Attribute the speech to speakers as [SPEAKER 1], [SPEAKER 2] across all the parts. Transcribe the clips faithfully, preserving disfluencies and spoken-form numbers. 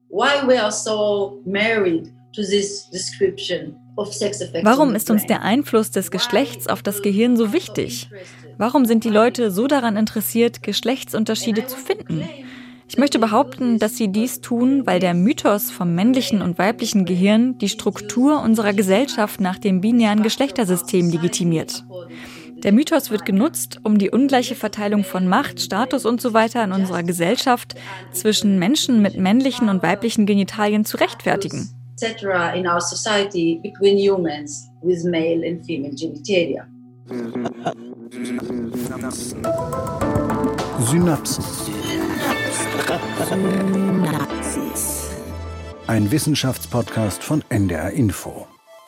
[SPEAKER 1] why we are so married to this description of sex effects.
[SPEAKER 2] Warum ist uns der Einfluss des Geschlechts auf das Gehirn so wichtig? Warum sind die Leute so daran interessiert, Geschlechtsunterschiede zu finden? Ich möchte behaupten, dass sie dies tun, weil der Mythos vom männlichen und weiblichen Gehirn die Struktur unserer Gesellschaft nach dem binären Geschlechtersystem legitimiert. Der Mythos wird genutzt, um die ungleiche Verteilung von Macht, Status und so weiter in unserer Gesellschaft zwischen Menschen mit männlichen und weiblichen Genitalien zu rechtfertigen.
[SPEAKER 1] In our society between humans with male and female genitalia.
[SPEAKER 3] Synapsen. Ein Wissenschaftspodcast von N D R Info.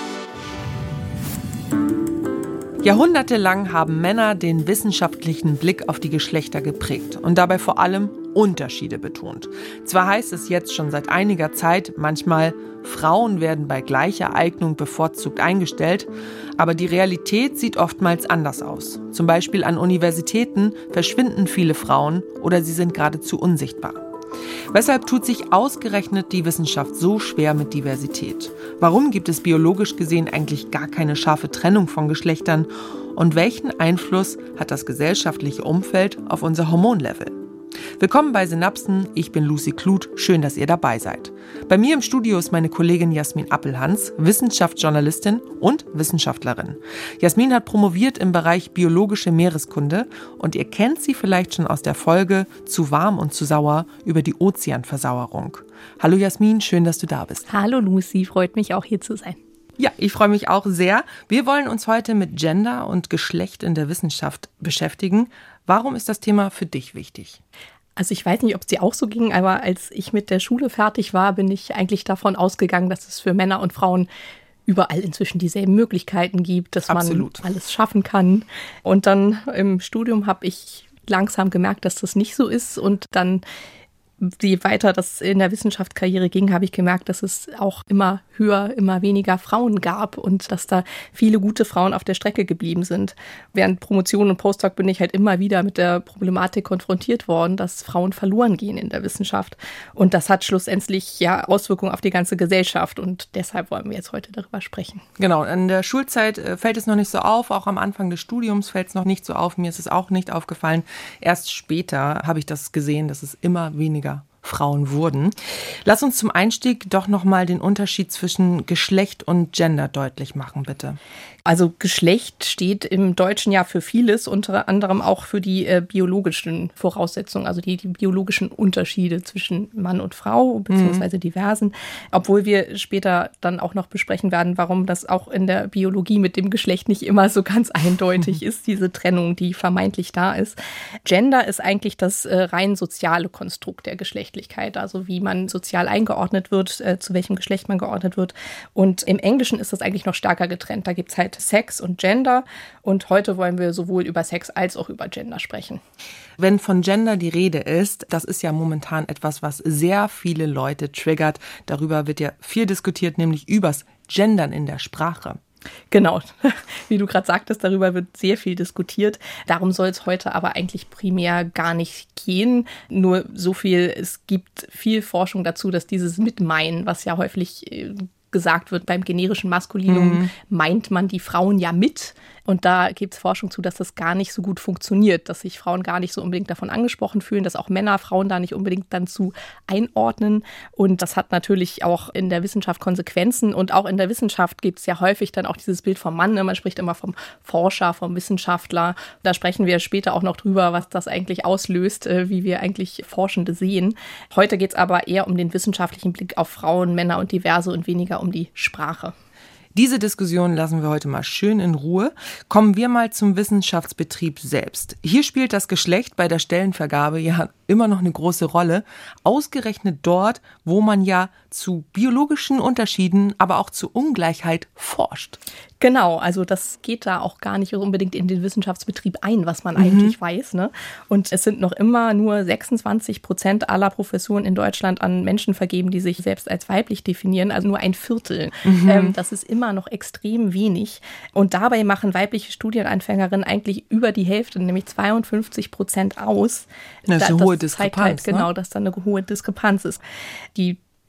[SPEAKER 4] Jahrhundertelang haben Männer den wissenschaftlichen Blick auf die Geschlechter geprägt und dabei vor allem Unterschiede betont. Zwar heißt es jetzt schon seit einiger Zeit manchmal, Frauen werden bei gleicher Eignung bevorzugt eingestellt, aber die Realität sieht oftmals anders aus. Zum Beispiel an Universitäten verschwinden viele Frauen oder sie sind geradezu unsichtbar. Weshalb tut sich ausgerechnet die Wissenschaft so schwer mit Diversität? Warum gibt es biologisch gesehen eigentlich gar keine scharfe Trennung von Geschlechtern? Und welchen Einfluss hat das gesellschaftliche Umfeld auf unser Hormonlevel? Willkommen bei Synapsen, ich bin Lucy Kluth, schön, dass ihr dabei seid. Bei mir im Studio ist meine Kollegin Jasmin Appelhans, Wissenschaftsjournalistin und Wissenschaftlerin. Jasmin hat promoviert im Bereich biologische Meereskunde und ihr kennt sie vielleicht schon aus der Folge Zu warm und zu sauer über die Ozeanversauerung. Hallo Jasmin, schön, dass du da bist.
[SPEAKER 5] Hallo Lucy, freut mich auch hier zu sein.
[SPEAKER 4] Ja, ich freue mich auch sehr. Wir wollen uns heute mit Gender und Geschlecht in der Wissenschaft beschäftigen. Warum ist das Thema für dich wichtig?
[SPEAKER 5] Also ich weiß nicht, ob es dir auch so ging, aber als ich mit der Schule fertig war, bin ich eigentlich davon ausgegangen, dass es für Männer und Frauen überall inzwischen dieselben Möglichkeiten gibt, dass
[SPEAKER 4] Absolut.
[SPEAKER 5] man alles schaffen kann. Und dann im Studium habe ich langsam gemerkt, dass das nicht so ist. Und dann, je weiter das in der Wissenschaftskarriere ging, habe ich gemerkt, dass es auch immer höher, immer weniger Frauen gab und dass da viele gute Frauen auf der Strecke geblieben sind. Während Promotion und Postdoc bin ich halt immer wieder mit der Problematik konfrontiert worden, dass Frauen verloren gehen in der Wissenschaft. Und das hat schlussendlich ja Auswirkungen auf die ganze Gesellschaft und deshalb wollen wir jetzt heute darüber sprechen.
[SPEAKER 4] Genau, in der Schulzeit fällt es noch nicht so auf, auch am Anfang des Studiums fällt es noch nicht so auf. Mir ist es auch nicht aufgefallen. Erst später habe ich das gesehen, dass es immer weniger Frauen wurden. Lass uns zum Einstieg doch nochmal den Unterschied zwischen Geschlecht und Gender deutlich machen, bitte.
[SPEAKER 5] Also Geschlecht steht im Deutschen ja für vieles, unter anderem auch für die äh, biologischen Voraussetzungen, also die, die biologischen Unterschiede zwischen Mann und Frau, beziehungsweise mhm. diversen. Obwohl wir später dann auch noch besprechen werden, warum das auch in der Biologie mit dem Geschlecht nicht immer so ganz eindeutig ist, diese Trennung, die vermeintlich da ist. Gender ist eigentlich das äh, rein soziale Konstrukt der Geschlechtlichkeit, also wie man sozial eingeordnet wird, äh, zu welchem Geschlecht man geordnet wird. Und im Englischen ist das eigentlich noch stärker getrennt. Da gibt es halt Sex und Gender und heute wollen wir sowohl über Sex als auch über Gender sprechen.
[SPEAKER 4] Wenn von Gender die Rede ist, das ist ja momentan etwas, was sehr viele Leute triggert. Darüber wird ja viel diskutiert, nämlich übers Gendern in der Sprache.
[SPEAKER 5] Genau, wie du gerade sagtest, darüber wird sehr viel diskutiert. Darum soll es heute aber eigentlich primär gar nicht gehen. Nur so viel, es gibt viel Forschung dazu, dass dieses Mitmeinen, was ja häufig äh, gesagt wird beim generischen Maskulinum, mhm. meint man die Frauen ja mit. Und da gibt es Forschung zu, dass das gar nicht so gut funktioniert, dass sich Frauen gar nicht so unbedingt davon angesprochen fühlen, dass auch Männer Frauen da nicht unbedingt dann zu einordnen. Und das hat natürlich auch in der Wissenschaft Konsequenzen. Und auch in der Wissenschaft gibt es ja häufig dann auch dieses Bild vom Mann. Man spricht immer vom Forscher, vom Wissenschaftler. Da sprechen wir später auch noch drüber, was das eigentlich auslöst, wie wir eigentlich Forschende sehen. Heute geht es aber eher um den wissenschaftlichen Blick auf Frauen, Männer und Diverse und weniger um die Sprache.
[SPEAKER 4] Diese Diskussion lassen wir heute mal schön in Ruhe. Kommen wir mal zum Wissenschaftsbetrieb selbst. Hier spielt das Geschlecht bei der Stellenvergabe ja immer noch eine große Rolle. Ausgerechnet dort, wo man ja zu biologischen Unterschieden, aber auch zu Ungleichheit forscht.
[SPEAKER 5] Genau, also das geht da auch gar nicht unbedingt in den Wissenschaftsbetrieb ein, was man mhm. eigentlich weiß, ne? Und es sind noch immer nur sechsundzwanzig Prozent aller Professuren in Deutschland an Menschen vergeben, die sich selbst als weiblich definieren, also nur ein Viertel. Mhm. Ähm, das ist immer noch extrem wenig. Und dabei machen weibliche Studienanfängerinnen eigentlich über die Hälfte, nämlich zweiundfünfzig Prozent aus.
[SPEAKER 4] Das ist eine
[SPEAKER 5] da,
[SPEAKER 4] hohe
[SPEAKER 5] das
[SPEAKER 4] Diskrepanz.
[SPEAKER 5] Zeigt halt,
[SPEAKER 4] ne?
[SPEAKER 5] genau, dass da eine hohe Diskrepanz ist. Die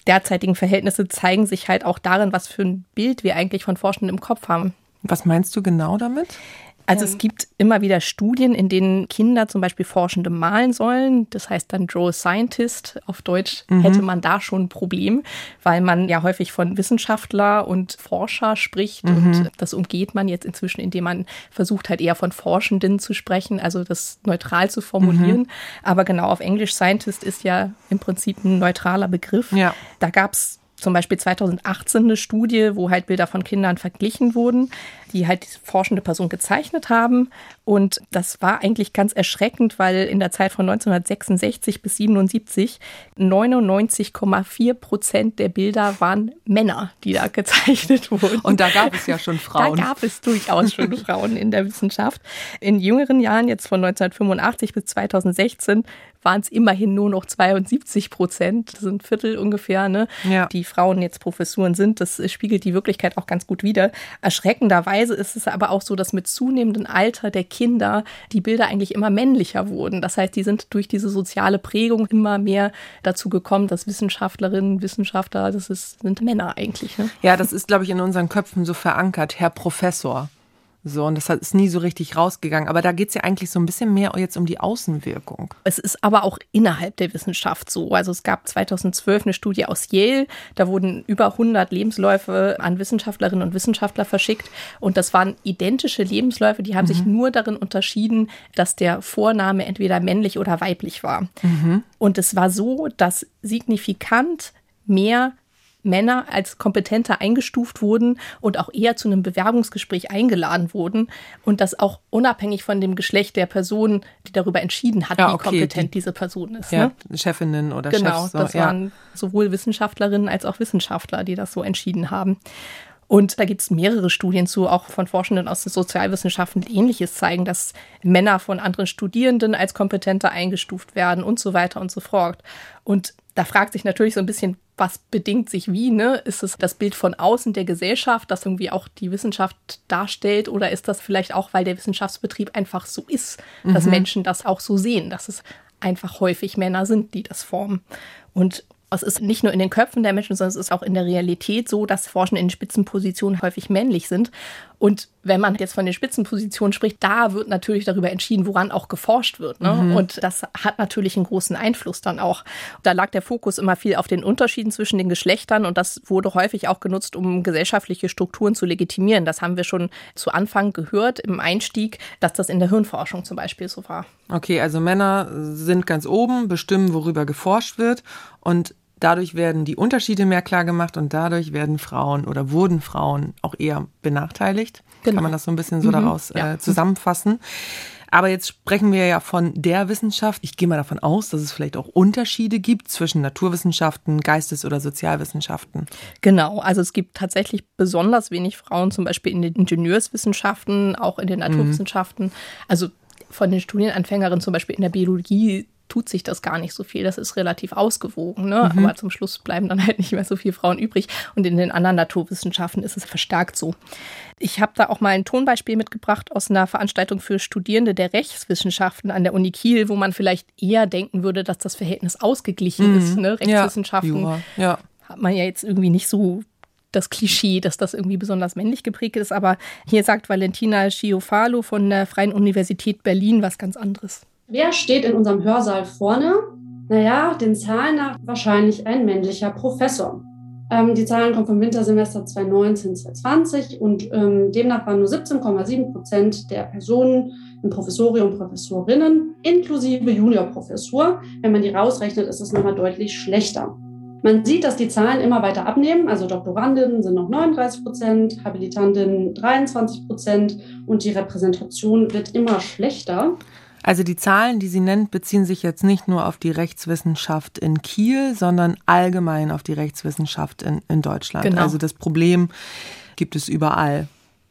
[SPEAKER 5] derzeitigen Verhältnisse zeigen sich halt auch darin, was für ein Bild wir eigentlich von Forschenden im Kopf haben.
[SPEAKER 4] Was meinst du genau damit?
[SPEAKER 5] Also es gibt immer wieder Studien, in denen Kinder zum Beispiel Forschende malen sollen. Das heißt dann Draw a Scientist. Auf Deutsch mhm. hätte man da schon ein Problem, weil man ja häufig von Wissenschaftler und Forscher spricht. Mhm. Und das umgeht man jetzt inzwischen, indem man versucht halt eher von Forschenden zu sprechen, also das neutral zu formulieren. Mhm. Aber genau, auf Englisch Scientist ist ja im Prinzip ein neutraler Begriff. Ja. Da gab es zum Beispiel zweitausendachtzehn eine Studie, wo halt Bilder von Kindern verglichen wurden, die halt die forschende Person gezeichnet haben. Und das war eigentlich ganz erschreckend, weil in der Zeit von neunzehnhundertsechsundsechzig bis siebenundsiebzig neunundneunzig Komma vier Prozent der Bilder waren Männer, die da gezeichnet wurden.
[SPEAKER 4] Und da gab es ja schon Frauen.
[SPEAKER 5] Da gab es durchaus schon Frauen in der Wissenschaft. In jüngeren Jahren, jetzt von neunzehnhundertfünfundachtzig bis zweitausendsechzehn, waren es immerhin nur noch zweiundsiebzig Prozent, das sind ein Viertel ungefähr, ne, ja. die Frauen jetzt Professuren sind. Das spiegelt die Wirklichkeit auch ganz gut wider. Erschreckenderweise ist es aber auch so, dass mit zunehmendem Alter der Kinder die Bilder eigentlich immer männlicher wurden. Das heißt, die sind durch diese soziale Prägung immer mehr dazu gekommen, dass Wissenschaftlerinnen, Wissenschaftler, das ist, sind Männer eigentlich. Ne?
[SPEAKER 4] Ja, das ist, glaube ich, in unseren Köpfen so verankert, Herr Professor. So, und das ist nie so richtig rausgegangen. Aber da geht es ja eigentlich so ein bisschen mehr jetzt um die Außenwirkung.
[SPEAKER 5] Es ist aber auch innerhalb der Wissenschaft so. Also es gab zweitausendzwölf eine Studie aus Yale. Da wurden über hundert Lebensläufe an Wissenschaftlerinnen und Wissenschaftler verschickt. Und das waren identische Lebensläufe. Die haben mhm. sich nur darin unterschieden, dass der Vorname entweder männlich oder weiblich war. Mhm. Und es war so, dass signifikant mehr Männer als kompetenter eingestuft wurden und auch eher zu einem Bewerbungsgespräch eingeladen wurden und das auch unabhängig von dem Geschlecht der Person, die darüber entschieden hat, ja, wie okay, kompetent die, diese Person ist.
[SPEAKER 4] Ja,
[SPEAKER 5] ne?
[SPEAKER 4] Chefinnen oder
[SPEAKER 5] genau,
[SPEAKER 4] Chefs. So,
[SPEAKER 5] das
[SPEAKER 4] ja.
[SPEAKER 5] waren sowohl Wissenschaftlerinnen als auch Wissenschaftler, die das so entschieden haben. Und da gibt es mehrere Studien zu, auch von Forschenden aus den Sozialwissenschaften, die Ähnliches zeigen, dass Männer von anderen Studierenden als kompetenter eingestuft werden und so weiter und so fort. Und da fragt sich natürlich so ein bisschen, was bedingt sich wie, ne? Ist es das Bild von außen der Gesellschaft, das irgendwie auch die Wissenschaft darstellt, oder ist das vielleicht auch, weil der Wissenschaftsbetrieb einfach so ist, dass mhm. Menschen das auch so sehen, dass es einfach häufig Männer sind, die das formen. Und es ist nicht nur in den Köpfen der Menschen, sondern es ist auch in der Realität so, dass Forschende in Spitzenpositionen häufig männlich sind. Und wenn man jetzt von den Spitzenpositionen spricht, da wird natürlich darüber entschieden, woran auch geforscht wird. Ne? Mhm. Und das hat natürlich einen großen Einfluss dann auch. Da lag der Fokus immer viel auf den Unterschieden zwischen den Geschlechtern und das wurde häufig auch genutzt, um gesellschaftliche Strukturen zu legitimieren. Das haben wir schon zu Anfang gehört im Einstieg, dass das in der Hirnforschung zum Beispiel so war.
[SPEAKER 4] Okay, also Männer sind ganz oben, bestimmen, worüber geforscht wird und dadurch werden die Unterschiede mehr klar gemacht und dadurch werden Frauen oder wurden Frauen auch eher benachteiligt. Genau. Kann man das so ein bisschen so mhm. daraus äh, zusammenfassen. Aber jetzt sprechen wir ja von der Wissenschaft. Ich gehe mal davon aus, dass es vielleicht auch Unterschiede gibt zwischen Naturwissenschaften, Geistes- oder Sozialwissenschaften.
[SPEAKER 5] Genau, also es gibt tatsächlich besonders wenig Frauen, zum Beispiel in den Ingenieurswissenschaften, auch in den Naturwissenschaften. Mhm. Also von den Studienanfängerinnen zum Beispiel in der Biologie tut sich das gar nicht so viel. Das ist relativ ausgewogen, ne? Mhm. Aber zum Schluss bleiben dann halt nicht mehr so viele Frauen übrig. Und in den anderen Naturwissenschaften ist es verstärkt so. Ich habe da auch mal ein Tonbeispiel mitgebracht aus einer Veranstaltung für Studierende der Rechtswissenschaften an der Uni Kiel, wo man vielleicht eher denken würde, dass das Verhältnis ausgeglichen mhm. ist. Ne? Rechtswissenschaften ja. Ja. hat man ja jetzt irgendwie nicht so das Klischee, dass das irgendwie besonders männlich geprägt ist. Aber hier sagt Valentina Schiofalo von der Freien Universität Berlin was ganz anderes.
[SPEAKER 6] Wer steht in unserem Hörsaal vorne? Naja, den Zahlen nach wahrscheinlich ein männlicher Professor. Ähm, die Zahlen kommen vom Wintersemester zweitausendneunzehn zweitausendzwanzig und ähm, demnach waren nur siebzehn Komma sieben Prozent der Personen im Professorium Professorinnen inklusive Juniorprofessur. Wenn man die rausrechnet, ist es nochmal deutlich schlechter. Man sieht, dass die Zahlen immer weiter abnehmen. Also Doktorandinnen sind noch neununddreißig Prozent, Habilitantinnen dreiundzwanzig Prozent und die Repräsentation wird immer schlechter.
[SPEAKER 4] Also die Zahlen, die sie nennt, beziehen sich jetzt nicht nur auf die Rechtswissenschaft in Kiel, sondern allgemein auf die Rechtswissenschaft in, in Deutschland. Genau. Also das Problem gibt es überall.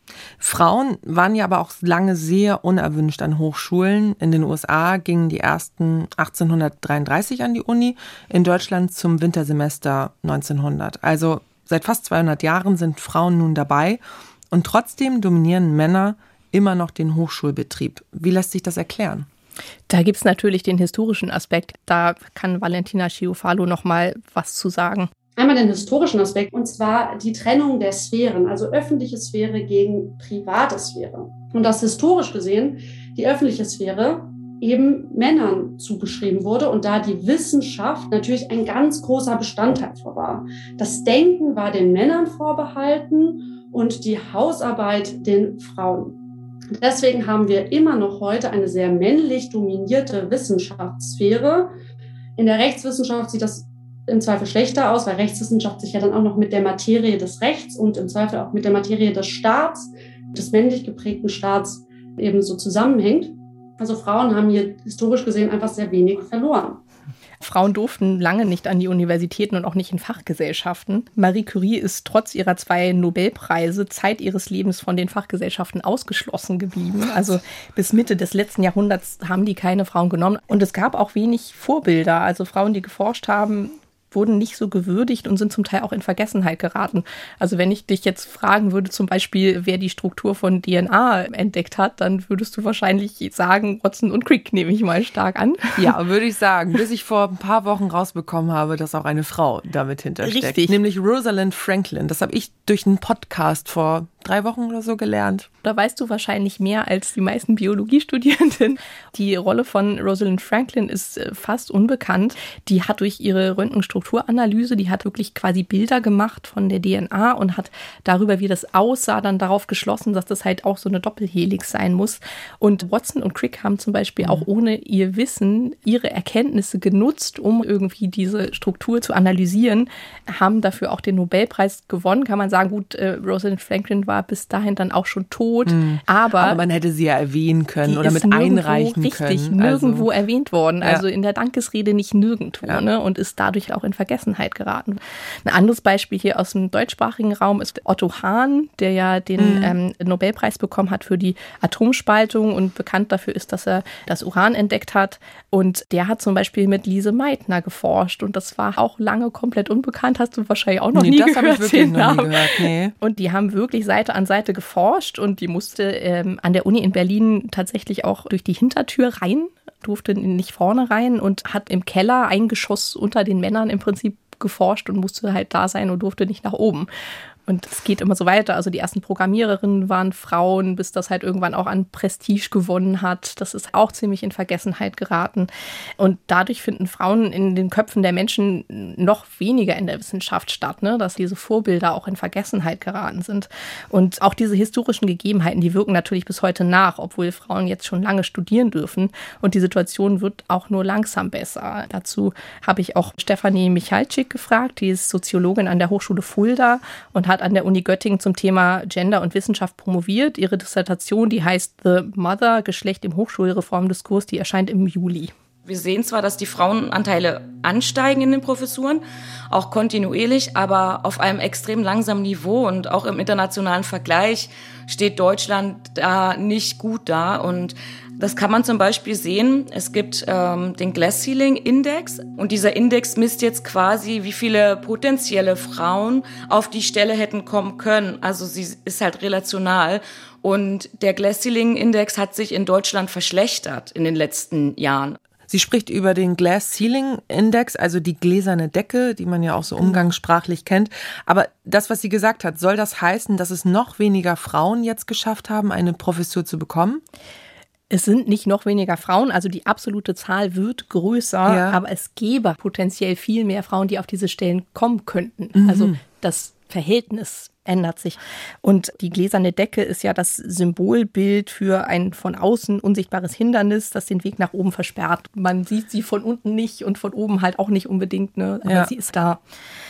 [SPEAKER 4] Frauen waren ja aber auch lange sehr unerwünscht an Hochschulen. In den U S A gingen die ersten achtzehnhundertdreiunddreißig an die Uni, in Deutschland zum Wintersemester neunzehnhundert. Also seit fast zweihundert Jahren sind Frauen nun dabei und trotzdem dominieren Männer immer noch den Hochschulbetrieb. Wie lässt sich das erklären?
[SPEAKER 5] Da gibt es natürlich den historischen Aspekt. Da kann Valentina Schiofalo noch mal was zu sagen.
[SPEAKER 6] Einmal den historischen Aspekt, und zwar die Trennung der Sphären, also öffentliche Sphäre gegen private Sphäre. Und dass historisch gesehen die öffentliche Sphäre eben Männern zugeschrieben wurde und da die Wissenschaft natürlich ein ganz großer Bestandteil vor war. Das Denken war den Männern vorbehalten und die Hausarbeit den Frauen. Deswegen haben wir immer noch heute eine sehr männlich dominierte Wissenschaftssphäre. In der Rechtswissenschaft sieht das im Zweifel schlechter aus, weil Rechtswissenschaft sich ja dann auch noch mit der Materie des Rechts und im Zweifel auch mit der Materie des Staats, des männlich geprägten Staats eben so zusammenhängt. Also Frauen haben hier historisch gesehen einfach sehr wenig verloren.
[SPEAKER 5] Frauen durften lange nicht an die Universitäten und auch nicht in Fachgesellschaften. Marie Curie ist trotz ihrer zwei Nobelpreise Zeit ihres Lebens von den Fachgesellschaften ausgeschlossen geblieben. Also bis Mitte des letzten Jahrhunderts haben die keine Frauen genommen. Und es gab auch wenig Vorbilder. Also Frauen, die geforscht haben, wurden nicht so gewürdigt und sind zum Teil auch in Vergessenheit geraten. Also wenn ich dich jetzt fragen würde, zum Beispiel, wer die Struktur von D N A entdeckt hat, dann würdest du wahrscheinlich sagen, Watson und Crick, nehme ich mal stark an.
[SPEAKER 4] Ja, würde ich sagen, bis ich vor ein paar Wochen rausbekommen habe, dass auch eine Frau damit hintersteckt.
[SPEAKER 5] Richtig.
[SPEAKER 4] Nämlich Rosalind Franklin. Das habe ich durch einen Podcast vor drei Wochen oder so gelernt.
[SPEAKER 5] Da weißt du wahrscheinlich mehr als die meisten Biologiestudierenden. Die Rolle von Rosalind Franklin ist fast unbekannt. Die hat durch ihre Röntgenstrukturanalyse, die hat wirklich quasi Bilder gemacht von der D N A und hat darüber, wie das aussah, dann darauf geschlossen, dass das halt auch so eine Doppelhelix sein muss. Und Watson und Crick haben zum Beispiel auch ohne ihr Wissen ihre Erkenntnisse genutzt, um irgendwie diese Struktur zu analysieren, haben dafür auch den Nobelpreis gewonnen. Kann man sagen, gut, äh, Rosalind Franklin war bis dahin dann auch schon tot. Mhm. Aber,
[SPEAKER 4] aber man hätte sie ja erwähnen können oder mit einreichen
[SPEAKER 5] richtig, können. Richtig,
[SPEAKER 4] also,
[SPEAKER 5] nirgendwo erwähnt worden. Also ja. in der Dankesrede nicht nirgendwo.
[SPEAKER 4] Ja.
[SPEAKER 5] Ne? Und ist dadurch auch in Vergessenheit geraten. Ein anderes Beispiel hier aus dem deutschsprachigen Raum ist Otto Hahn, der ja den mhm. ähm, Nobelpreis bekommen hat für die Atomspaltung und bekannt dafür ist, dass er das Uran entdeckt hat. Und der hat zum Beispiel mit Lise Meitner geforscht. Und das war auch lange komplett unbekannt. Hast du wahrscheinlich auch noch nee, nie
[SPEAKER 4] das
[SPEAKER 5] gehört.
[SPEAKER 4] Das habe ich wirklich noch nie gehört. Nee.
[SPEAKER 5] Und die haben wirklich Seite an Seite geforscht und die musste ähm, an der Uni in Berlin tatsächlich auch durch die Hintertür rein, durfte nicht vorne rein und hat im Keller ein Geschoss unter den Männern im Prinzip geforscht und musste halt da sein und durfte nicht nach oben. Und es geht immer so weiter. Also die ersten Programmiererinnen waren Frauen, bis das halt irgendwann auch an Prestige gewonnen hat. Das ist auch ziemlich in Vergessenheit geraten. Und dadurch finden Frauen in den Köpfen der Menschen noch weniger in der Wissenschaft statt, ne? Dass diese Vorbilder auch in Vergessenheit geraten sind. Und auch diese historischen Gegebenheiten, die wirken natürlich bis heute nach, obwohl Frauen jetzt schon lange studieren dürfen. Und die Situation wird auch nur langsam besser. Dazu habe ich auch Stefanie Michalczyk gefragt. Die ist Soziologin an der Hochschule Fulda und hat an der Uni Göttingen zum Thema Gender und Wissenschaft promoviert. Ihre Dissertation, die heißt The Mother, Geschlecht im Hochschulreformdiskurs, die erscheint im Juli.
[SPEAKER 7] Wir sehen zwar, dass die Frauenanteile ansteigen in den Professuren, auch kontinuierlich, aber auf einem extrem langsamen Niveau und auch im internationalen Vergleich steht Deutschland da nicht gut da und das kann man zum Beispiel sehen. Es gibt ähm, den Glass Ceiling Index und dieser Index misst jetzt quasi, wie viele potenzielle Frauen auf die Stelle hätten kommen können. Also sie ist halt relational und der Glass Ceiling Index hat sich in Deutschland verschlechtert in den letzten Jahren.
[SPEAKER 4] Sie spricht über den Glass Ceiling Index, also die gläserne Decke, die man ja auch so umgangssprachlich kennt. Aber das, was sie gesagt hat, soll das heißen, dass es noch weniger Frauen jetzt geschafft haben, eine Professur zu bekommen?
[SPEAKER 5] Es sind nicht noch weniger Frauen, also die absolute Zahl wird größer, ja. aber es gäbe potenziell viel mehr Frauen, die auf diese Stellen kommen könnten. Mhm. Also das Verhältnis ändert sich. Und die gläserne Decke ist ja das Symbolbild für ein von außen unsichtbares Hindernis, das den Weg nach oben versperrt. Man sieht sie von unten nicht und von oben halt auch nicht unbedingt, ne? Aber ja. sie ist da.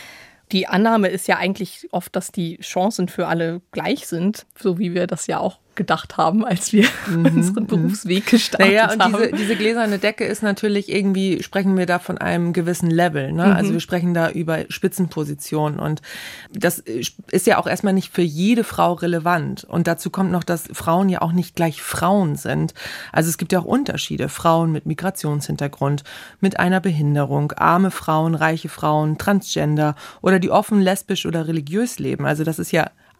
[SPEAKER 5] Die Annahme ist ja eigentlich oft, dass die Chancen für alle gleich sind, so wie wir das ja auch gedacht haben, als wir mhm. unseren Berufsweg gestartet
[SPEAKER 4] naja, und
[SPEAKER 5] haben.
[SPEAKER 4] Diese, diese gläserne Decke ist natürlich irgendwie, sprechen wir da von einem gewissen Level. Ne? Mhm. Also wir sprechen da über Spitzenpositionen und das ist ja auch erstmal nicht für jede Frau relevant. Und dazu kommt noch, dass Frauen ja auch nicht gleich Frauen sind. Also es gibt ja auch Unterschiede. Frauen mit Migrationshintergrund, mit einer Behinderung, arme Frauen, reiche Frauen, Transgender oder die offen lesbisch oder religiös leben. Also das ist ja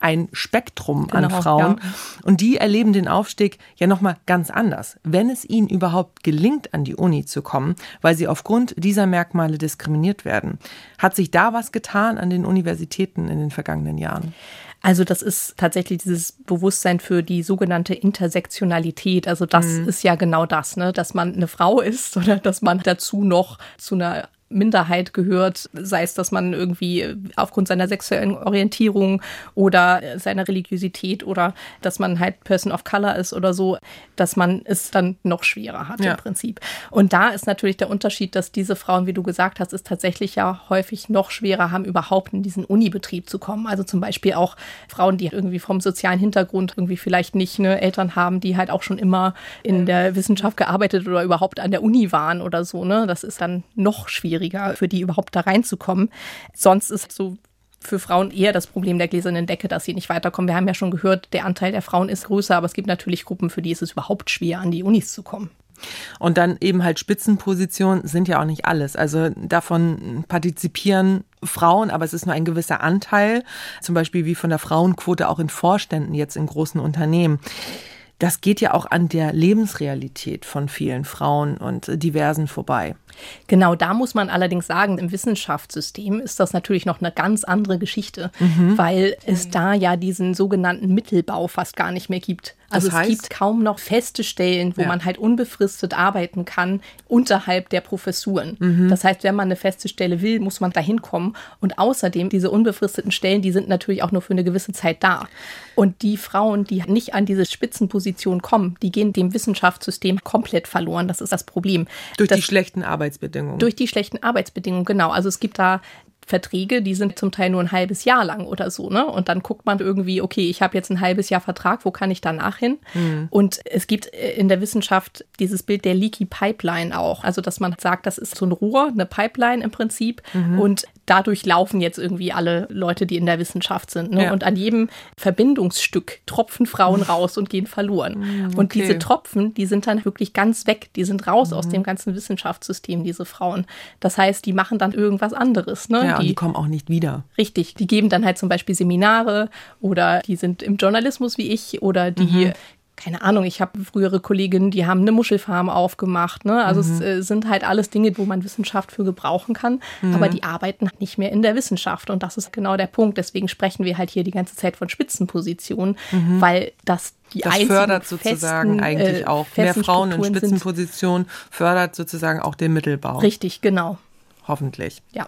[SPEAKER 4] ein Spektrum
[SPEAKER 5] genau,
[SPEAKER 4] an Frauen.
[SPEAKER 5] Ja.
[SPEAKER 4] Und die erleben den Aufstieg ja nochmal ganz anders. Wenn es ihnen überhaupt gelingt, an die Uni zu kommen, weil sie aufgrund dieser Merkmale diskriminiert werden. Hat sich da was getan an den Universitäten in den vergangenen Jahren?
[SPEAKER 5] Also das ist tatsächlich dieses Bewusstsein für die sogenannte Intersektionalität. Also das mhm. ist ja genau das, ne? Dass man eine Frau ist oder dass man dazu noch zu einer Minderheit gehört, sei es, dass man irgendwie aufgrund seiner sexuellen Orientierung oder seiner Religiosität oder dass man halt Person of Color ist oder so, dass man es dann noch schwerer hat ja. im Prinzip. Und da ist natürlich der Unterschied, dass diese Frauen, wie du gesagt hast, es tatsächlich ja häufig noch schwerer haben, überhaupt in diesen Unibetrieb zu kommen. Also zum Beispiel auch Frauen, die irgendwie vom sozialen Hintergrund irgendwie vielleicht nicht ne, Eltern haben, die halt auch schon immer in der Wissenschaft gearbeitet oder überhaupt an der Uni waren oder so. Ne? Das ist dann noch schwieriger für die überhaupt da reinzukommen. Sonst ist so für Frauen eher das Problem der gläsernen Decke, dass sie nicht weiterkommen. Wir haben ja schon gehört, der Anteil der Frauen ist größer, aber es gibt natürlich Gruppen, für die ist es überhaupt schwer, an die Unis zu kommen.
[SPEAKER 4] Und dann eben halt Spitzenpositionen sind ja auch nicht alles. Also davon partizipieren Frauen, aber es ist nur ein gewisser Anteil, zum Beispiel wie von der Frauenquote auch in Vorständen jetzt in großen Unternehmen. Das geht ja auch an der Lebensrealität von vielen Frauen und Diversen vorbei.
[SPEAKER 5] Genau, da muss man allerdings sagen, im Wissenschaftssystem ist das natürlich noch eine ganz andere Geschichte, mhm. weil es da ja diesen sogenannten Mittelbau fast gar nicht mehr gibt. Also das heißt, es gibt kaum noch feste Stellen, wo ja. man halt unbefristet arbeiten kann unterhalb der Professuren. Mhm. Das heißt, wenn man eine feste Stelle will, muss man da hinkommen. Und außerdem, diese unbefristeten Stellen, die sind natürlich auch nur für eine gewisse Zeit da. Und die Frauen, die nicht an diese Spitzenposition kommen, die gehen dem Wissenschaftssystem komplett verloren. Das ist das Problem.
[SPEAKER 4] Durch
[SPEAKER 5] das,
[SPEAKER 4] die schlechten Arbeitsbedingungen.
[SPEAKER 5] Durch die schlechten Arbeitsbedingungen, genau. Also es gibt da Verträge, die sind zum Teil nur ein halbes Jahr lang oder so, ne? Und dann guckt man irgendwie, okay, ich habe jetzt ein halbes Jahr Vertrag, wo kann ich danach hin? Mhm. Und es gibt in der Wissenschaft dieses Bild der Leaky Pipeline auch. Also, dass man sagt, das ist so ein Rohr, eine Pipeline im Prinzip. Mhm. Und dadurch laufen jetzt irgendwie alle Leute, die in der Wissenschaft sind. Ne? Ja. Und an jedem Verbindungsstück tropfen Frauen raus und gehen verloren. Mhm, okay. Und diese Tropfen, die sind dann wirklich ganz weg. Die sind raus mhm. aus dem ganzen Wissenschaftssystem, diese Frauen. Das heißt, die machen dann irgendwas anderes. Ne?
[SPEAKER 4] Ja, die, und die kommen auch nicht wieder.
[SPEAKER 5] Richtig. Die geben dann halt zum Beispiel Seminare oder die sind im Journalismus wie ich oder die mhm. keine Ahnung, ich habe frühere Kolleginnen, die haben eine Muschelfarm aufgemacht. Ne? Also mhm. es äh, sind halt alles Dinge, wo man Wissenschaft für gebrauchen kann. Mhm. Aber die arbeiten nicht mehr in der Wissenschaft. Und das ist genau der Punkt. Deswegen sprechen wir halt hier die ganze Zeit von Spitzenpositionen, mhm. weil das die
[SPEAKER 4] Das fördert sozusagen festen, eigentlich auch. Mehr Frauen in Spitzenpositionen fördert sozusagen auch den Mittelbau.
[SPEAKER 5] Richtig, genau.
[SPEAKER 4] Hoffentlich.
[SPEAKER 5] Ja.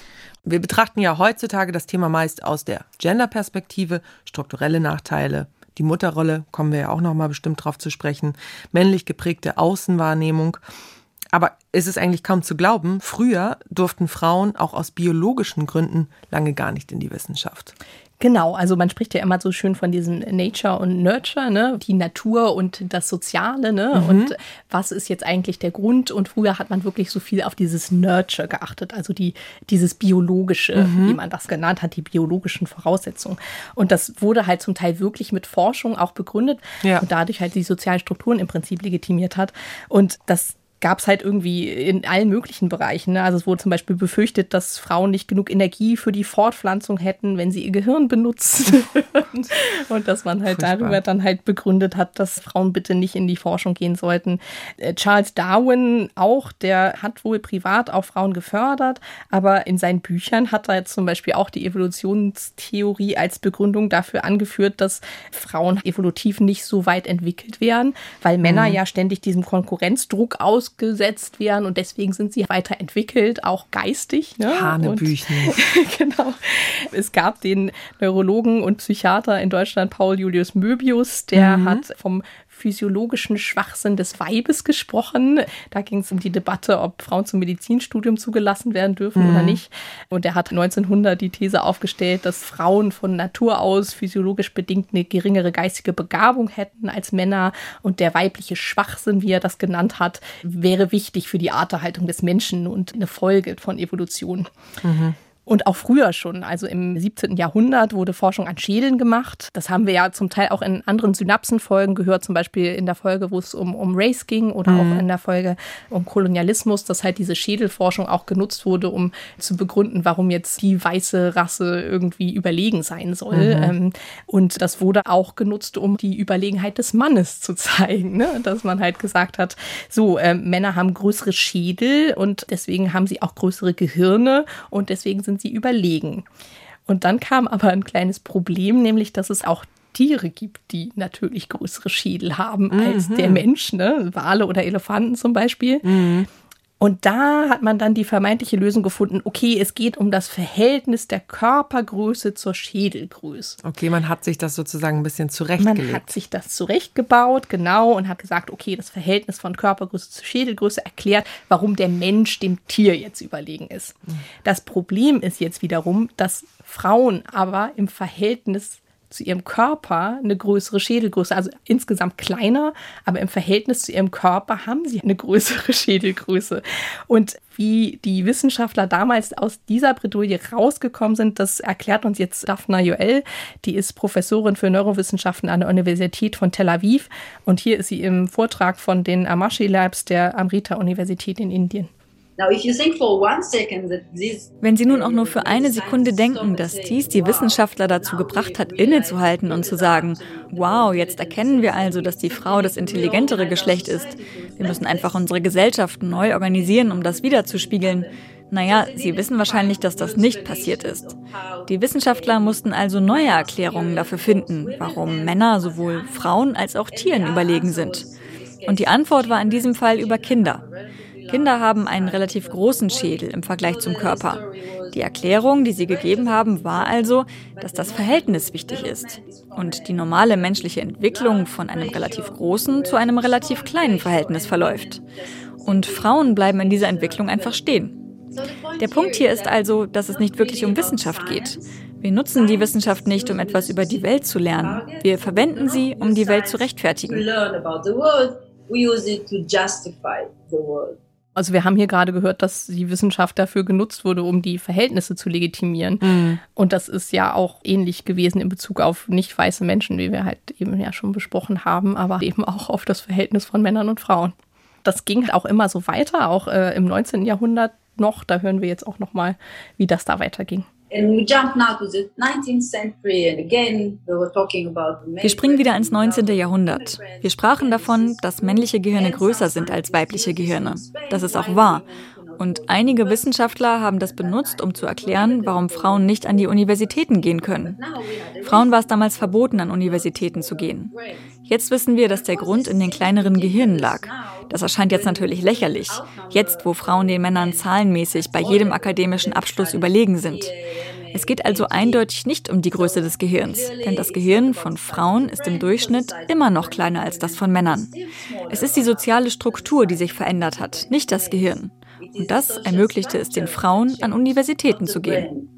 [SPEAKER 4] Wir betrachten ja heutzutage das Thema meist aus der Gender-Perspektive, strukturelle Nachteile, die Mutterrolle, kommen wir ja auch noch mal bestimmt drauf zu sprechen, männlich geprägte Außenwahrnehmung. Aber es ist eigentlich kaum zu glauben, früher durften Frauen auch aus biologischen Gründen lange gar nicht in die Wissenschaft.
[SPEAKER 5] Genau, also man spricht ja immer so schön von diesem Nature und Nurture, ne? Die Natur und das Soziale, ne? Mhm. Und was ist jetzt eigentlich der Grund? Und früher hat man wirklich so viel auf dieses Nurture geachtet, also die dieses Biologische, mhm. wie man das genannt hat, die biologischen Voraussetzungen. Und das wurde halt zum Teil wirklich mit Forschung auch begründet ja. und dadurch halt die sozialen Strukturen im Prinzip legitimiert hat. Und das gab es halt irgendwie in allen möglichen Bereichen. Ne? Also es wurde zum Beispiel befürchtet, dass Frauen nicht genug Energie für die Fortpflanzung hätten, wenn sie ihr Gehirn benutzen. Und dass man halt Furchtbar. darüber dann halt begründet hat, dass Frauen bitte nicht in die Forschung gehen sollten. Charles Darwin auch, der hat wohl privat auch Frauen gefördert, aber in seinen Büchern hat er jetzt zum Beispiel auch die Evolutionstheorie als Begründung dafür angeführt, dass Frauen evolutiv nicht so weit entwickelt wären, weil Männer mhm. ja ständig diesem Konkurrenzdruck aus gesetzt werden und deswegen sind sie weiterentwickelt, auch geistig. Ne?
[SPEAKER 4] Hanebüchen.
[SPEAKER 5] Genau. Es gab den Neurologen und Psychiater in Deutschland, Paul Julius Möbius, der mhm. hat vom physiologischen Schwachsinn des Weibes gesprochen. Da ging es um die Debatte, ob Frauen zum Medizinstudium zugelassen werden dürfen mhm. oder nicht. Und er hat neunzehnhundert die These aufgestellt, dass Frauen von Natur aus physiologisch bedingt eine geringere geistige Begabung hätten als Männer. Und der weibliche Schwachsinn, wie er das genannt hat, wäre wichtig für die Arterhaltung des Menschen und eine Folge von Evolution. Mhm. Und auch früher schon, also im siebzehnten Jahrhundert wurde Forschung an Schädeln gemacht. Das haben wir ja zum Teil auch in anderen Synapsenfolgen gehört, zum Beispiel in der Folge, wo es um, um Race ging oder mhm. auch in der Folge um Kolonialismus, dass halt diese Schädelforschung auch genutzt wurde, um zu begründen, warum jetzt die weiße Rasse irgendwie überlegen sein soll. Mhm. Und das wurde auch genutzt, um die Überlegenheit des Mannes zu zeigen, ne? Dass man halt gesagt hat, so, äh, Männer haben größere Schädel und deswegen haben sie auch größere Gehirne und deswegen sind sie überlegen. Und dann kam aber ein kleines Problem, nämlich, dass es auch Tiere gibt, die natürlich größere Schädel haben mhm. als der Mensch, ne? Wale oder Elefanten zum Beispiel. Mhm. Und da hat man dann die vermeintliche Lösung gefunden, okay, es geht um das Verhältnis der Körpergröße zur Schädelgröße.
[SPEAKER 4] Okay, man hat sich das sozusagen ein bisschen zurechtgelegt.
[SPEAKER 5] Man hat sich das zurechtgebaut, genau, und hat gesagt, okay, das Verhältnis von Körpergröße zur Schädelgröße erklärt, warum der Mensch dem Tier jetzt überlegen ist. Mhm. Das Problem ist jetzt wiederum, dass Frauen aber im Verhältnis zu ihrem Körper eine größere Schädelgröße, also insgesamt kleiner, aber im Verhältnis zu ihrem Körper haben sie eine größere Schädelgröße. Und wie die Wissenschaftler damals aus dieser Bredouille rausgekommen sind, das erklärt uns jetzt Daphna Yoel. Die ist Professorin für Neurowissenschaften an der Universität von Tel Aviv. Und hier ist sie im Vortrag von den Amashi Labs der Amrita-Universität in Indien.
[SPEAKER 2] Wenn Sie nun auch nur für eine Sekunde denken, dass dies die Wissenschaftler dazu gebracht hat, innezuhalten und zu sagen, wow, jetzt erkennen wir also, dass die Frau das intelligentere Geschlecht ist. Wir müssen einfach unsere Gesellschaft neu organisieren, um das wiederzuspiegeln. Naja, Sie wissen wahrscheinlich, dass das nicht passiert ist. Die Wissenschaftler mussten also neue Erklärungen dafür finden, warum Männer sowohl Frauen als auch Tieren überlegen sind. Und die Antwort war in diesem Fall über Kinder. Kinder haben einen relativ großen Schädel im Vergleich zum Körper. Die Erklärung, die sie gegeben haben, war also, dass das Verhältnis wichtig ist und die normale menschliche Entwicklung von einem relativ großen zu einem relativ kleinen Verhältnis verläuft. Und Frauen bleiben in dieser Entwicklung einfach stehen. Der Punkt hier ist also, dass es nicht wirklich um Wissenschaft geht. Wir nutzen die Wissenschaft nicht, um etwas über die Welt zu lernen. Wir verwenden sie, um die Welt zu rechtfertigen.
[SPEAKER 5] Also wir haben hier gerade gehört, dass die Wissenschaft dafür genutzt wurde, um die Verhältnisse zu legitimieren. Mhm. Und das ist ja auch ähnlich gewesen in Bezug auf nicht weiße Menschen, wie wir halt eben ja schon besprochen haben, aber eben auch auf das Verhältnis von Männern und Frauen. Das ging auch immer so weiter, auch äh, im neunzehnten Jahrhundert noch. Da hören wir jetzt auch noch mal, wie das da weiterging.
[SPEAKER 2] Wir springen wieder ins neunzehnte Jahrhundert. Wir sprachen davon, dass männliche Gehirne größer sind als weibliche Gehirne. Das ist auch wahr. Und einige Wissenschaftler haben das benutzt, um zu erklären, warum Frauen nicht an die Universitäten gehen können. Frauen war es damals verboten, an Universitäten zu gehen. Jetzt wissen wir, dass der Grund in den kleineren Gehirnen lag. Das erscheint jetzt natürlich lächerlich, jetzt wo Frauen den Männern zahlenmäßig bei jedem akademischen Abschluss überlegen sind. Es geht also eindeutig nicht um die Größe des Gehirns, denn das Gehirn von Frauen ist im Durchschnitt immer noch kleiner als das von Männern. Es ist die soziale Struktur, die sich verändert hat, nicht das Gehirn. Und das ermöglichte es den Frauen, an Universitäten zu gehen.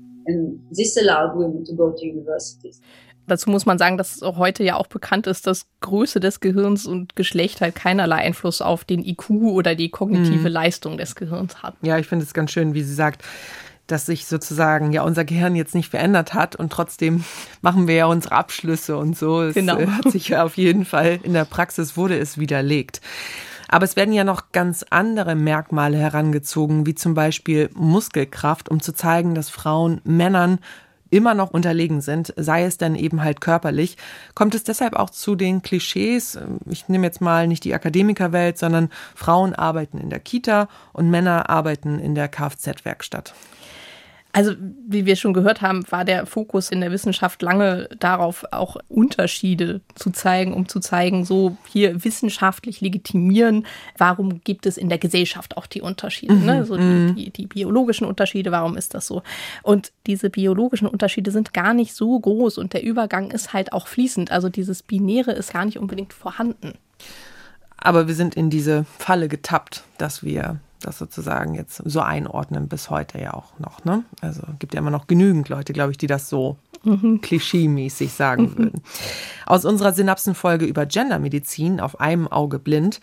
[SPEAKER 5] Dazu muss man sagen, dass heute ja auch bekannt ist, dass Größe des Gehirns und Geschlecht halt keinerlei Einfluss auf den I Q oder die kognitive mhm. Leistung des Gehirns hat.
[SPEAKER 4] Ja, ich finde es ganz schön, wie sie sagt, dass sich sozusagen ja unser Gehirn jetzt nicht verändert hat und trotzdem machen wir ja unsere Abschlüsse und so. Es
[SPEAKER 5] genau.
[SPEAKER 4] hat sich ja auf jeden Fall in der Praxis wurde es widerlegt. Aber es werden ja noch ganz andere Merkmale herangezogen, wie zum Beispiel Muskelkraft, um zu zeigen, dass Frauen Männern immer noch unterlegen sind, sei es denn eben halt körperlich. Kommt es deshalb auch zu den Klischees, ich nehme jetzt mal nicht die Akademikerwelt, sondern Frauen arbeiten in der Kita und Männer arbeiten in der Kfz-Werkstatt?
[SPEAKER 5] Also, wie wir schon gehört haben, war der Fokus in der Wissenschaft lange darauf, auch Unterschiede zu zeigen, um zu zeigen, so hier wissenschaftlich legitimieren, warum gibt es in der Gesellschaft auch die Unterschiede, mhm. ne? So die, die, die biologischen Unterschiede, warum ist das so? Und diese biologischen Unterschiede sind gar nicht so groß und der Übergang ist halt auch fließend. Also dieses Binäre ist gar nicht unbedingt vorhanden.
[SPEAKER 4] Aber wir sind in diese Falle getappt, dass wir das sozusagen jetzt so einordnen, bis heute ja auch noch. Ne? Also gibt ja immer noch genügend Leute, glaube ich, die das so mhm. klischee-mäßig sagen mhm. würden. Aus unserer Synapsenfolge über Gendermedizin auf einem Auge blind,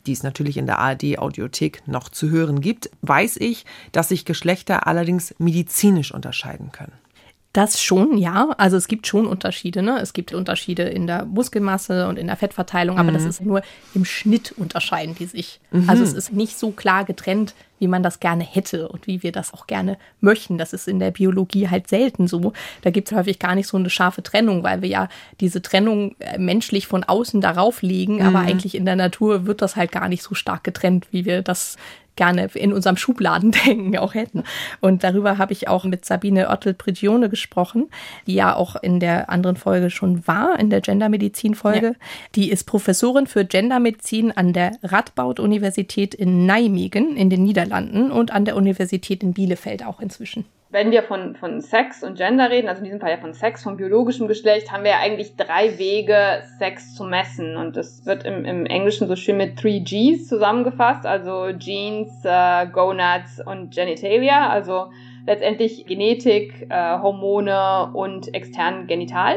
[SPEAKER 4] die es natürlich in der A R D-Audiothek noch zu hören gibt, weiß ich, dass sich Geschlechter allerdings medizinisch unterscheiden können.
[SPEAKER 5] Das schon, ja. Also es gibt schon Unterschiede. Ne? Es gibt Unterschiede in der Muskelmasse und in der Fettverteilung, aber mhm. das ist nur im Schnitt unterscheiden die sich. Mhm. Also es ist nicht so klar getrennt, wie man das gerne hätte und wie wir das auch gerne möchten. Das ist in der Biologie halt selten so. Da gibt es häufig gar nicht so eine scharfe Trennung, weil wir ja diese Trennung menschlich von außen darauf legen, mhm. aber eigentlich in der Natur wird das halt gar nicht so stark getrennt, wie wir das gerne in unserem Schubladendenken auch hätten. Und darüber habe ich auch mit Sabine Oertel-Prigione gesprochen, die ja auch in der anderen Folge schon war, in der Gendermedizin-Folge. Ja. Die ist Professorin für Gendermedizin an der Radboud-Universität in Nijmegen in den Niederlanden und an der Universität in Bielefeld auch inzwischen.
[SPEAKER 8] Wenn wir von, von Sex und Gender reden, also in diesem Fall ja von Sex, von biologischem Geschlecht, haben wir ja eigentlich drei Wege, Sex zu messen. Und das wird im, im Englischen so schön mit three Gs zusammengefasst, also Genes, äh, Gonads und Genitalia, also letztendlich Genetik, äh, Hormone und extern Genital.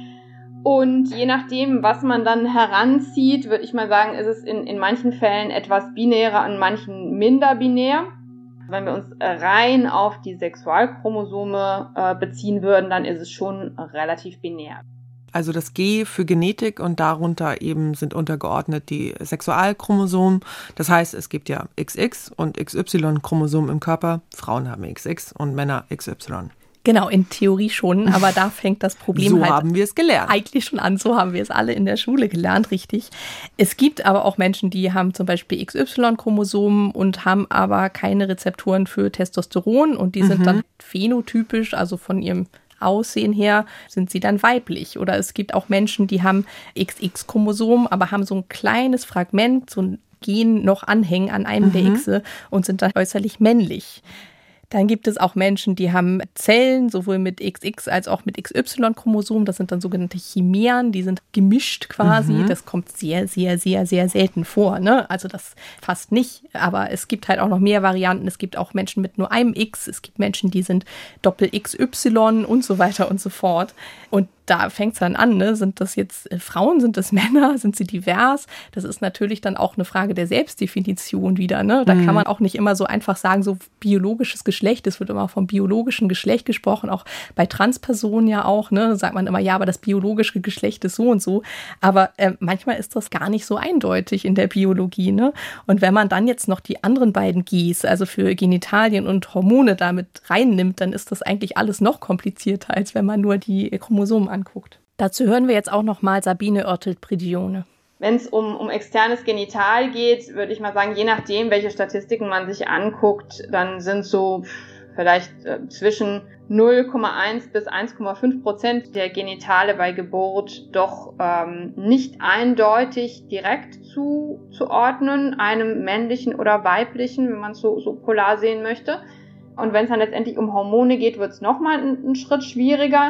[SPEAKER 8] Und je nachdem, was man dann heranzieht, würde ich mal sagen, ist es in, in manchen Fällen etwas binärer, in manchen minder binär. Wenn wir uns rein auf die Sexualchromosome äh, beziehen würden, dann ist es schon relativ binär.
[SPEAKER 4] Also das G für Genetik und darunter eben sind untergeordnet die Sexualchromosomen. Das heißt, es gibt ja X X und X Y-Chromosomen im Körper. Frauen haben X X und Männer X Y.
[SPEAKER 5] Genau, in Theorie schon, aber da fängt das Problem
[SPEAKER 4] so
[SPEAKER 5] halt
[SPEAKER 4] haben wir es gelernt.
[SPEAKER 5] Eigentlich schon an, so haben wir es alle in der Schule gelernt, richtig. Es gibt aber auch Menschen, die haben zum Beispiel X Y-Chromosomen und haben aber keine Rezeptoren für Testosteron und die mhm. sind dann phänotypisch, also von ihrem Aussehen her sind sie dann weiblich. Oder es gibt auch Menschen, die haben X X-Chromosom, aber haben so ein kleines Fragment, so ein Gen noch anhängen an einem mhm. der Xe und sind dann äußerlich männlich. Dann gibt es auch Menschen, die haben Zellen, sowohl mit X X als auch mit X Y-Chromosomen. Das sind dann sogenannte Chimären, die sind gemischt quasi. Mhm. Das kommt sehr, sehr, sehr, sehr selten vor. Ne? Also das fast nicht. Aber es gibt halt auch noch mehr Varianten. Es gibt auch Menschen mit nur einem X. Es gibt Menschen, die sind Doppel-X Y und so weiter und so fort. Und da fängt es dann an, ne? Sind das jetzt Frauen, sind das Männer, sind sie divers? Das ist natürlich dann auch eine Frage der Selbstdefinition wieder. Ne? Da mhm. kann man auch nicht immer so einfach sagen, so biologisches Geschlecht, es wird immer vom biologischen Geschlecht gesprochen, auch bei Transpersonen ja auch, ne? Da sagt man immer, ja, aber das biologische Geschlecht ist so und so. Aber äh, manchmal ist das gar nicht so eindeutig in der Biologie. Ne? Und wenn man dann jetzt noch die anderen beiden Gs, also für Genitalien und Hormone damit reinnimmt, dann ist das eigentlich alles noch komplizierter, als wenn man nur die Chromosomen anguckt. Dazu hören wir jetzt auch noch mal Sabine Oertel-Prigione.
[SPEAKER 8] Wenn es um, um externes Genital geht, würde ich mal sagen, je nachdem, welche Statistiken man sich anguckt, dann sind so vielleicht äh, zwischen null Komma eins bis eins Komma fünf Prozent der Genitale bei Geburt doch ähm, nicht eindeutig direkt zuzuordnen, einem männlichen oder weiblichen, wenn man es so, so polar sehen möchte. Und wenn es dann letztendlich um Hormone geht, wird es nochmal einen, einen Schritt schwieriger,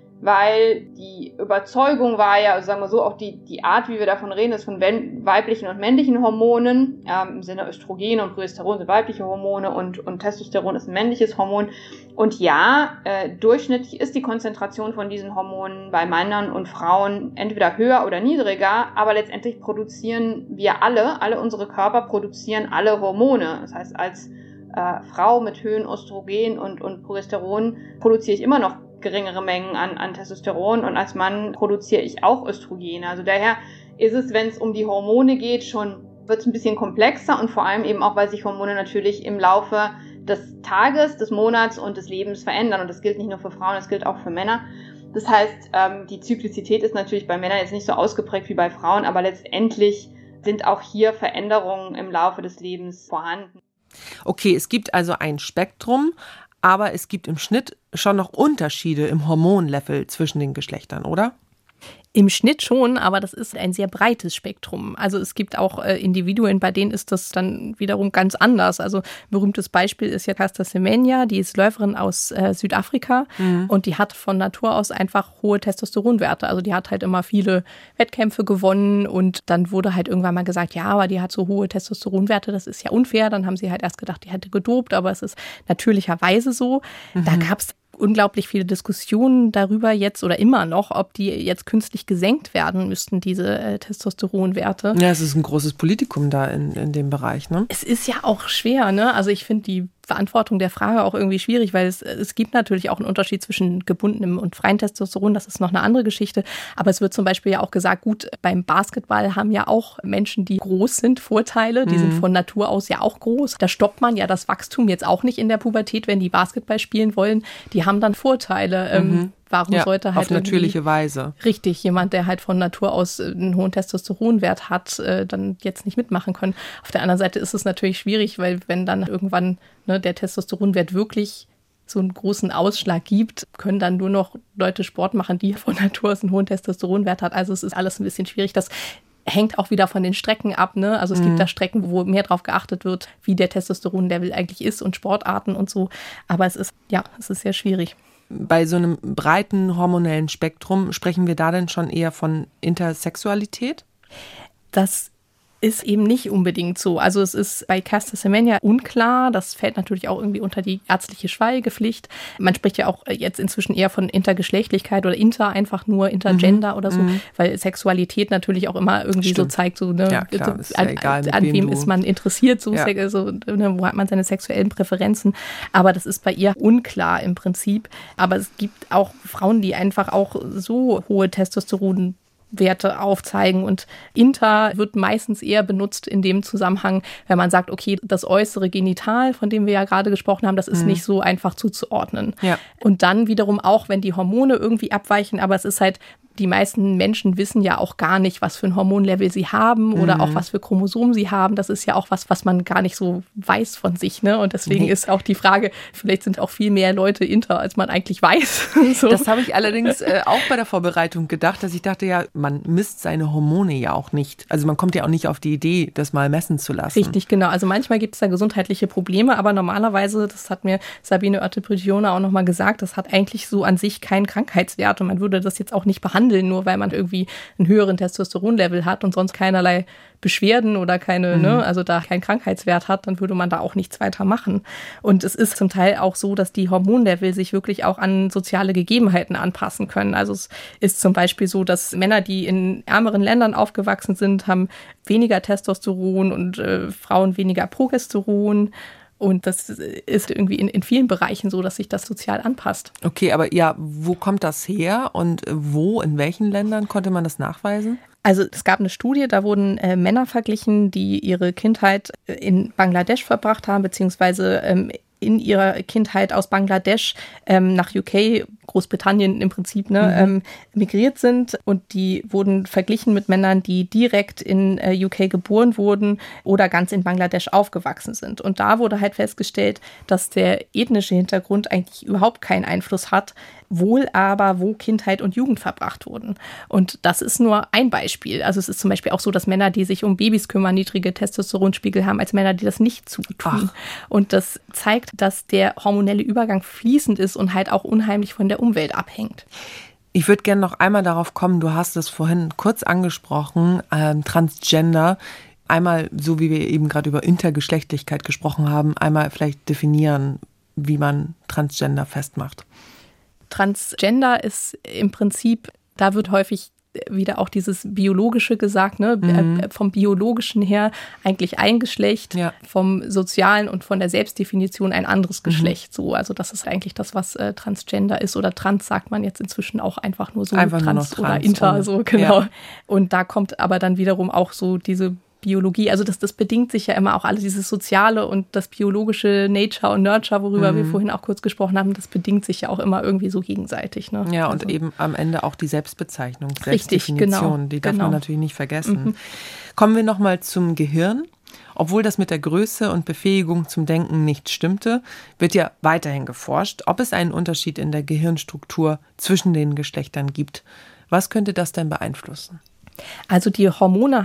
[SPEAKER 8] weil die Überzeugung war ja, also sagen wir so, auch die, die Art, wie wir davon reden, ist von weiblichen und männlichen Hormonen, ähm, im Sinne Östrogen und Progesteron sind weibliche Hormone und, und Testosteron ist ein männliches Hormon. Und ja, äh, durchschnittlich ist die Konzentration von diesen Hormonen bei Männern und Frauen entweder höher oder niedriger, aber letztendlich produzieren wir alle, alle unsere Körper produzieren alle Hormone. Das heißt, als äh, Frau mit Höhen Östrogen und, und Progesteron produziere ich immer noch geringere Mengen an, an Testosteron und als Mann produziere ich auch Östrogene. Also daher ist es, wenn es um die Hormone geht, schon wird es ein bisschen komplexer und vor allem eben auch, weil sich Hormone natürlich im Laufe des Tages, des Monats und des Lebens verändern und das gilt nicht nur für Frauen, das gilt auch für Männer. Das heißt, ähm, die Zyklizität ist natürlich bei Männern jetzt nicht so ausgeprägt wie bei Frauen, aber letztendlich sind auch hier Veränderungen im Laufe des Lebens vorhanden.
[SPEAKER 4] Okay, es gibt also ein Spektrum, aber es gibt im Schnitt schon noch Unterschiede im Hormonlevel zwischen den Geschlechtern, oder?
[SPEAKER 5] Im Schnitt schon, aber das ist ein sehr breites Spektrum. Also es gibt auch äh, Individuen, bei denen ist das dann wiederum ganz anders. Also ein berühmtes Beispiel ist ja Caster Semenya, die ist Läuferin aus äh, Südafrika mhm. und die hat von Natur aus einfach hohe Testosteronwerte. Also die hat halt immer viele Wettkämpfe gewonnen und dann wurde halt irgendwann mal gesagt, ja, aber die hat so hohe Testosteronwerte, das ist ja unfair. Dann haben sie halt erst gedacht, die hätte gedopt, aber es ist natürlicherweise so. Mhm. Da gab es unglaublich viele Diskussionen darüber jetzt oder immer noch, ob die jetzt künstlich gesenkt werden müssten, diese äh, Testosteronwerte.
[SPEAKER 4] Ja, es ist ein großes Politikum da in, in dem Bereich, ne?
[SPEAKER 5] Es ist ja auch schwer, ne? Also ich finde die Beantwortung der Frage auch irgendwie schwierig, weil es, es gibt natürlich auch einen Unterschied zwischen gebundenem und freiem Testosteron, das ist noch eine andere Geschichte, aber es wird zum Beispiel ja auch gesagt, gut, beim Basketball haben ja auch Menschen, die groß sind, Vorteile, die mhm. sind von Natur aus ja auch groß. Da stoppt man ja das Wachstum jetzt auch nicht in der Pubertät, wenn die Basketball spielen wollen, die haben dann Vorteile. Mhm. Ähm, Warum
[SPEAKER 4] ja,
[SPEAKER 5] sollte halt
[SPEAKER 4] auf natürliche Weise.
[SPEAKER 5] Richtig, jemand, der halt von Natur aus einen hohen Testosteronwert hat, äh, dann jetzt nicht mitmachen können. Auf der anderen Seite ist es natürlich schwierig, weil wenn dann irgendwann ne, der Testosteronwert wirklich so einen großen Ausschlag gibt, können dann nur noch Leute Sport machen, die von Natur aus einen hohen Testosteronwert hat. Also es ist alles ein bisschen schwierig. Das hängt auch wieder von den Strecken ab, ne? Also es mhm. gibt da Strecken, wo mehr drauf geachtet wird, wie der Testosteronlevel eigentlich ist und Sportarten und so. Aber es ist, ja, es ist sehr schwierig.
[SPEAKER 4] Bei so einem breiten hormonellen Spektrum sprechen wir da denn schon eher von Intersexualität?
[SPEAKER 5] Das ist eben nicht unbedingt so. Also es ist bei Caster Semenya unklar. Das fällt natürlich auch irgendwie unter die ärztliche Schweigepflicht. Man spricht ja auch jetzt inzwischen eher von Intergeschlechtlichkeit oder Inter, einfach nur Intergender mhm. oder so, mhm. weil Sexualität natürlich auch immer irgendwie Stimmt. so zeigt, so ne,
[SPEAKER 4] ja, klar, ist ja
[SPEAKER 5] an,
[SPEAKER 4] egal,
[SPEAKER 5] an wem
[SPEAKER 4] du...
[SPEAKER 5] ist man interessiert, so,
[SPEAKER 4] ja.
[SPEAKER 5] so ne, wo hat man seine sexuellen Präferenzen. Aber das ist bei ihr unklar im Prinzip. Aber es gibt auch Frauen, die einfach auch so hohe Testosteron Werte aufzeigen und Inter wird meistens eher benutzt in dem Zusammenhang, wenn man sagt, okay, das äußere Genital, von dem wir ja gerade gesprochen haben, das ist mhm. nicht so einfach zuzuordnen. Ja. Und dann wiederum auch, wenn die Hormone irgendwie abweichen, aber es ist halt, die meisten Menschen wissen ja auch gar nicht, was für ein Hormonlevel sie haben oder mhm. auch was für Chromosomen sie haben. Das ist ja auch was, was man gar nicht so weiß von sich, ne? Und deswegen nee. ist auch die Frage, vielleicht sind auch viel mehr Leute inter, als man eigentlich weiß. so.
[SPEAKER 4] Das habe ich allerdings äh, auch bei der Vorbereitung gedacht, dass ich dachte, ja, man misst seine Hormone ja auch nicht. Also man kommt ja auch nicht auf die Idee, das mal messen zu lassen.
[SPEAKER 5] Richtig, genau. Also manchmal gibt es da gesundheitliche Probleme, aber normalerweise, das hat mir Sabine Oette-Prigione auch nochmal gesagt, das hat eigentlich so an sich keinen Krankheitswert und man würde das jetzt auch nicht behandeln, nur weil man irgendwie einen höheren Testosteronlevel hat und sonst keinerlei Beschwerden oder keine, mhm. ne, also da keinen Krankheitswert hat, dann würde man da auch nichts weiter machen. Und es ist zum Teil auch so, dass die Hormonlevel sich wirklich auch an soziale Gegebenheiten anpassen können. Also es ist zum Beispiel so, dass Männer, die in ärmeren Ländern aufgewachsen sind, haben weniger Testosteron und äh, Frauen weniger Progesteron. Und das ist irgendwie in, in vielen Bereichen so, dass sich das sozial anpasst.
[SPEAKER 4] Okay, aber ja, wo kommt das her und wo, in welchen Ländern konnte man das nachweisen?
[SPEAKER 5] Also es gab eine Studie, da wurden äh, Männer verglichen, die ihre Kindheit in Bangladesch verbracht haben, beziehungsweise ähm, in ihrer Kindheit aus Bangladesch ähm, nach U K, Großbritannien im Prinzip, ne, mhm. ähm, migriert sind und die wurden verglichen mit Männern, die direkt in äh, U K geboren wurden oder ganz in Bangladesch aufgewachsen sind. Und da wurde halt festgestellt, dass der ethnische Hintergrund eigentlich überhaupt keinen Einfluss hat, wohl aber, wo Kindheit und Jugend verbracht wurden. Und das ist nur ein Beispiel. Also es ist zum Beispiel auch so, dass Männer, die sich um Babys kümmern, niedrige Testosteronspiegel haben, als Männer, die das nicht zutun. Ach. Und das zeigt, dass der hormonelle Übergang fließend ist und halt auch unheimlich von der Umwelt abhängt.
[SPEAKER 4] Ich würde gerne noch einmal darauf kommen, du hast es vorhin kurz angesprochen, ähm, Transgender. Einmal, so wie wir eben gerade über Intergeschlechtlichkeit gesprochen haben, einmal vielleicht definieren, wie man Transgender festmacht.
[SPEAKER 5] Transgender ist im Prinzip, da wird häufig wieder auch dieses Biologische gesagt, ne? Mhm. Vom Biologischen her eigentlich ein Geschlecht, ja. vom Sozialen und von der Selbstdefinition ein anderes Geschlecht. Mhm. So, also das ist eigentlich das, was äh, Transgender ist. Oder Trans sagt man jetzt inzwischen auch einfach nur so
[SPEAKER 4] einfach
[SPEAKER 5] Trans,
[SPEAKER 4] nur noch Trans
[SPEAKER 5] oder Inter,
[SPEAKER 4] ohne.
[SPEAKER 5] so genau.
[SPEAKER 4] Ja.
[SPEAKER 5] Und da kommt aber dann wiederum auch so diese Biologie, also das, das bedingt sich ja immer auch alles, dieses Soziale und das biologische Nature und Nurture, worüber mhm. wir vorhin auch kurz gesprochen haben, das bedingt sich ja auch immer irgendwie so gegenseitig. Ne?
[SPEAKER 4] Ja,
[SPEAKER 5] also.
[SPEAKER 4] Und eben am Ende auch die Selbstbezeichnung,
[SPEAKER 5] Richtig,
[SPEAKER 4] Selbstdefinition,
[SPEAKER 5] genau,
[SPEAKER 4] die darf
[SPEAKER 5] genau.
[SPEAKER 4] man natürlich nicht vergessen.
[SPEAKER 5] Mhm.
[SPEAKER 4] Kommen wir nochmal zum Gehirn. Obwohl das mit der Größe und Befähigung zum Denken nicht stimmte, wird ja weiterhin geforscht, ob es einen Unterschied in der Gehirnstruktur zwischen den Geschlechtern gibt. Was könnte das denn beeinflussen?
[SPEAKER 5] Also die Hormone haben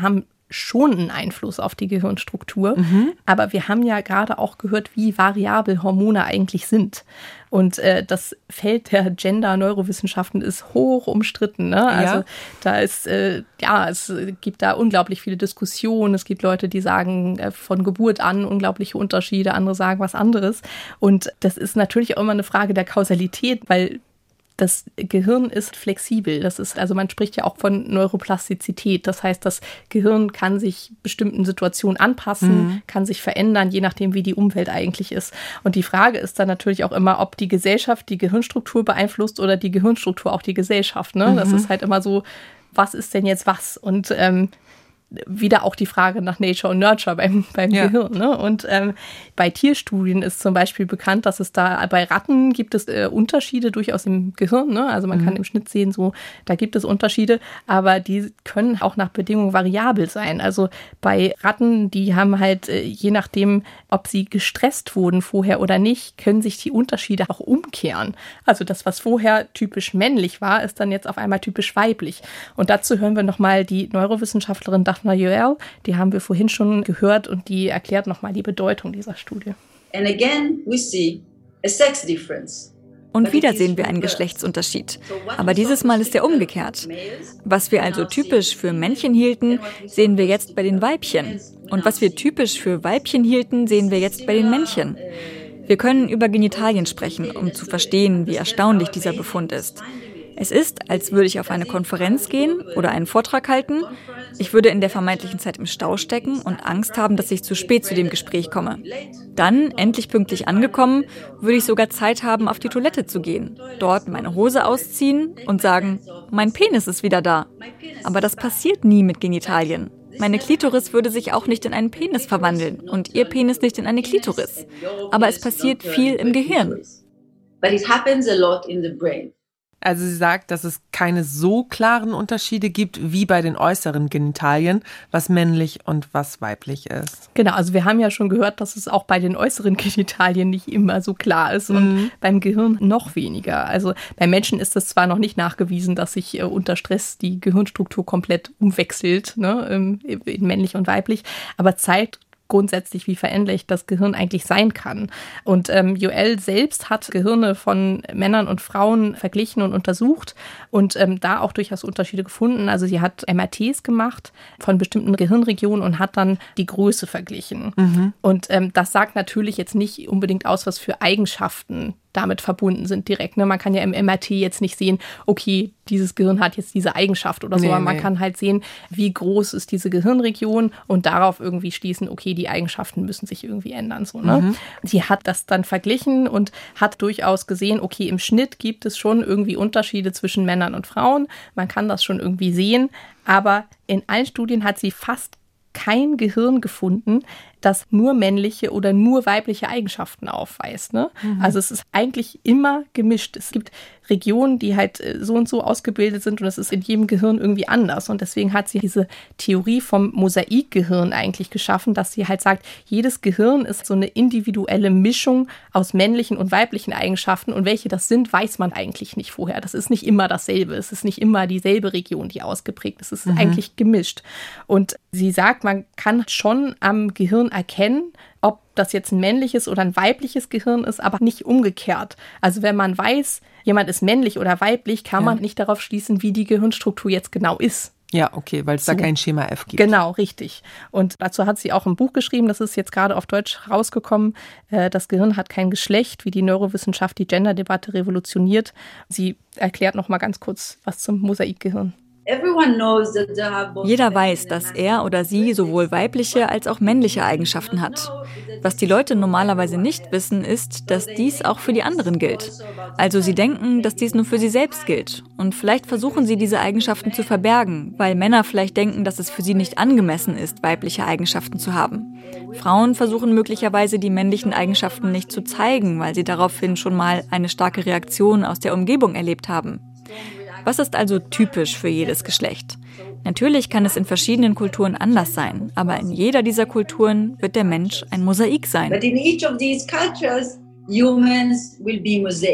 [SPEAKER 5] schon einen Einfluss auf die Gehirnstruktur. Mhm. Aber wir haben ja gerade auch gehört, wie variabel Hormone eigentlich sind. Und äh, das Feld der Gender-Neurowissenschaften ist hoch umstritten. Ne? Also ja. da ist, äh, ja, es gibt da unglaublich viele Diskussionen. Es gibt Leute, die sagen äh, von Geburt an unglaubliche Unterschiede, andere sagen was anderes. Und das ist natürlich auch immer eine Frage der Kausalität, weil das Gehirn ist flexibel. Das ist, also man spricht ja auch von Neuroplastizität. Das heißt, das Gehirn kann sich bestimmten Situationen anpassen, mhm. kann sich verändern, je nachdem, wie die Umwelt eigentlich ist. Und die Frage ist dann natürlich auch immer, ob die Gesellschaft die Gehirnstruktur beeinflusst oder die Gehirnstruktur auch die Gesellschaft. Ne? Mhm. Das ist halt immer so, was ist denn jetzt was? Und ähm, wieder auch die Frage nach Nature und Nurture beim, beim ja. Gehirn. Ne? Und ähm, bei Tierstudien ist zum Beispiel bekannt, dass es da bei Ratten gibt es äh, Unterschiede durchaus im Gehirn. Ne? Also man mhm. kann im Schnitt sehen, so da gibt es Unterschiede, aber die können auch nach Bedingungen variabel sein. Also bei Ratten, die haben halt, äh, je nachdem, ob sie gestresst wurden vorher oder nicht, können sich die Unterschiede auch umkehren. Also das, was vorher typisch männlich war, ist dann jetzt auf einmal typisch weiblich. Und dazu hören wir nochmal die Neurowissenschaftlerin Daphna Yoel, die haben wir vorhin schon gehört und die erklärt nochmal die Bedeutung dieser Studie.
[SPEAKER 1] And again, we see a sex difference.
[SPEAKER 2] Und wieder sehen wir einen Geschlechtsunterschied. Aber dieses Mal ist er umgekehrt. Was wir also typisch für Männchen hielten, sehen wir jetzt bei den Weibchen. Und was wir typisch für Weibchen hielten, sehen wir jetzt bei den Männchen. Wir können über Genitalien sprechen, um zu verstehen, wie erstaunlich dieser Befund ist. Es ist, als würde ich auf eine Konferenz gehen oder einen Vortrag halten. Ich würde in der vermeintlichen Zeit im Stau stecken und Angst haben, dass ich zu spät zu dem Gespräch komme. Dann, endlich pünktlich angekommen, würde ich sogar Zeit haben, auf die Toilette zu gehen, dort meine Hose ausziehen und sagen, mein Penis ist wieder da. Aber das passiert nie mit Genitalien. Meine Klitoris würde sich auch nicht in einen Penis verwandeln und ihr Penis nicht in eine Klitoris. Aber es passiert viel im Gehirn.
[SPEAKER 1] But it happens a lot in the brain.
[SPEAKER 4] Also sie sagt, dass es keine so klaren Unterschiede gibt wie bei den äußeren Genitalien, was männlich und was weiblich ist.
[SPEAKER 5] Genau, also wir haben ja schon gehört, dass es auch bei den äußeren Genitalien nicht immer so klar ist und mhm. beim Gehirn noch weniger. Also bei Menschen ist es zwar noch nicht nachgewiesen, dass sich äh, unter Stress die Gehirnstruktur komplett umwechselt, ne, in männlich und weiblich, aber zeigt grundsätzlich, wie veränderlich das Gehirn eigentlich sein kann. Und ähm, Yoel selbst hat Gehirne von Männern und Frauen verglichen und untersucht und ähm, da auch durchaus Unterschiede gefunden. Also sie hat M R Ts gemacht von bestimmten Gehirnregionen und hat dann die Größe verglichen. Mhm. Und ähm, das sagt natürlich jetzt nicht unbedingt aus, was für Eigenschaften damit verbunden sind direkt. Ne? Man kann ja im M R T jetzt nicht sehen, okay, dieses Gehirn hat jetzt diese Eigenschaft oder so, nee, aber man nee. kann halt sehen, wie groß ist diese Gehirnregion und darauf irgendwie schließen, okay, die Eigenschaften müssen sich irgendwie ändern. So, ne? Mhm. Sie hat das dann verglichen und hat durchaus gesehen, okay, im Schnitt gibt es schon irgendwie Unterschiede zwischen Männern und Frauen. Man kann das schon irgendwie sehen, aber in allen Studien hat sie fast kein Gehirn gefunden, das nur männliche oder nur weibliche Eigenschaften aufweist. Ne? Mhm. Also es ist eigentlich immer gemischt. Es gibt Regionen, die halt so und so ausgebildet sind und es ist in jedem Gehirn irgendwie anders. Und deswegen hat sie diese Theorie vom Mosaikgehirn eigentlich geschaffen, dass sie halt sagt, jedes Gehirn ist so eine individuelle Mischung aus männlichen und weiblichen Eigenschaften und welche das sind, weiß man eigentlich nicht vorher. Das ist nicht immer dasselbe. Es ist nicht immer dieselbe Region, die ausgeprägt ist. Es ist mhm. eigentlich gemischt. Und sie sagt, man kann schon am Gehirn erkennen, ob das jetzt ein männliches oder ein weibliches Gehirn ist, aber nicht umgekehrt. Also wenn man weiß, jemand ist männlich oder weiblich, kann ja. man nicht darauf schließen, wie die Gehirnstruktur jetzt genau ist.
[SPEAKER 4] Ja, okay, weil es so. da kein Schema F gibt.
[SPEAKER 5] Genau, richtig. Und dazu hat sie auch ein Buch geschrieben, das ist jetzt gerade auf Deutsch rausgekommen. Das Gehirn hat kein Geschlecht, wie die Neurowissenschaft die Gender-Debatte revolutioniert. Sie erklärt noch mal ganz kurz was zum Mosaikgehirn.
[SPEAKER 2] Jeder weiß, dass er oder sie sowohl weibliche als auch männliche Eigenschaften hat. Was die Leute normalerweise nicht wissen, ist, dass dies auch für die anderen gilt. Also sie denken, dass dies nur für sie selbst gilt. Und vielleicht versuchen sie, diese Eigenschaften zu verbergen, weil Männer vielleicht denken, dass es für sie nicht angemessen ist, weibliche Eigenschaften zu haben. Frauen versuchen möglicherweise, die männlichen Eigenschaften nicht zu zeigen, weil sie daraufhin schon mal eine starke Reaktion aus der Umgebung erlebt haben. Was ist also typisch für jedes Geschlecht? Natürlich kann es in verschiedenen Kulturen anders sein, aber in jeder dieser Kulturen wird der Mensch ein Mosaik sein.
[SPEAKER 1] But in each of these cultures, humans will be mosaic.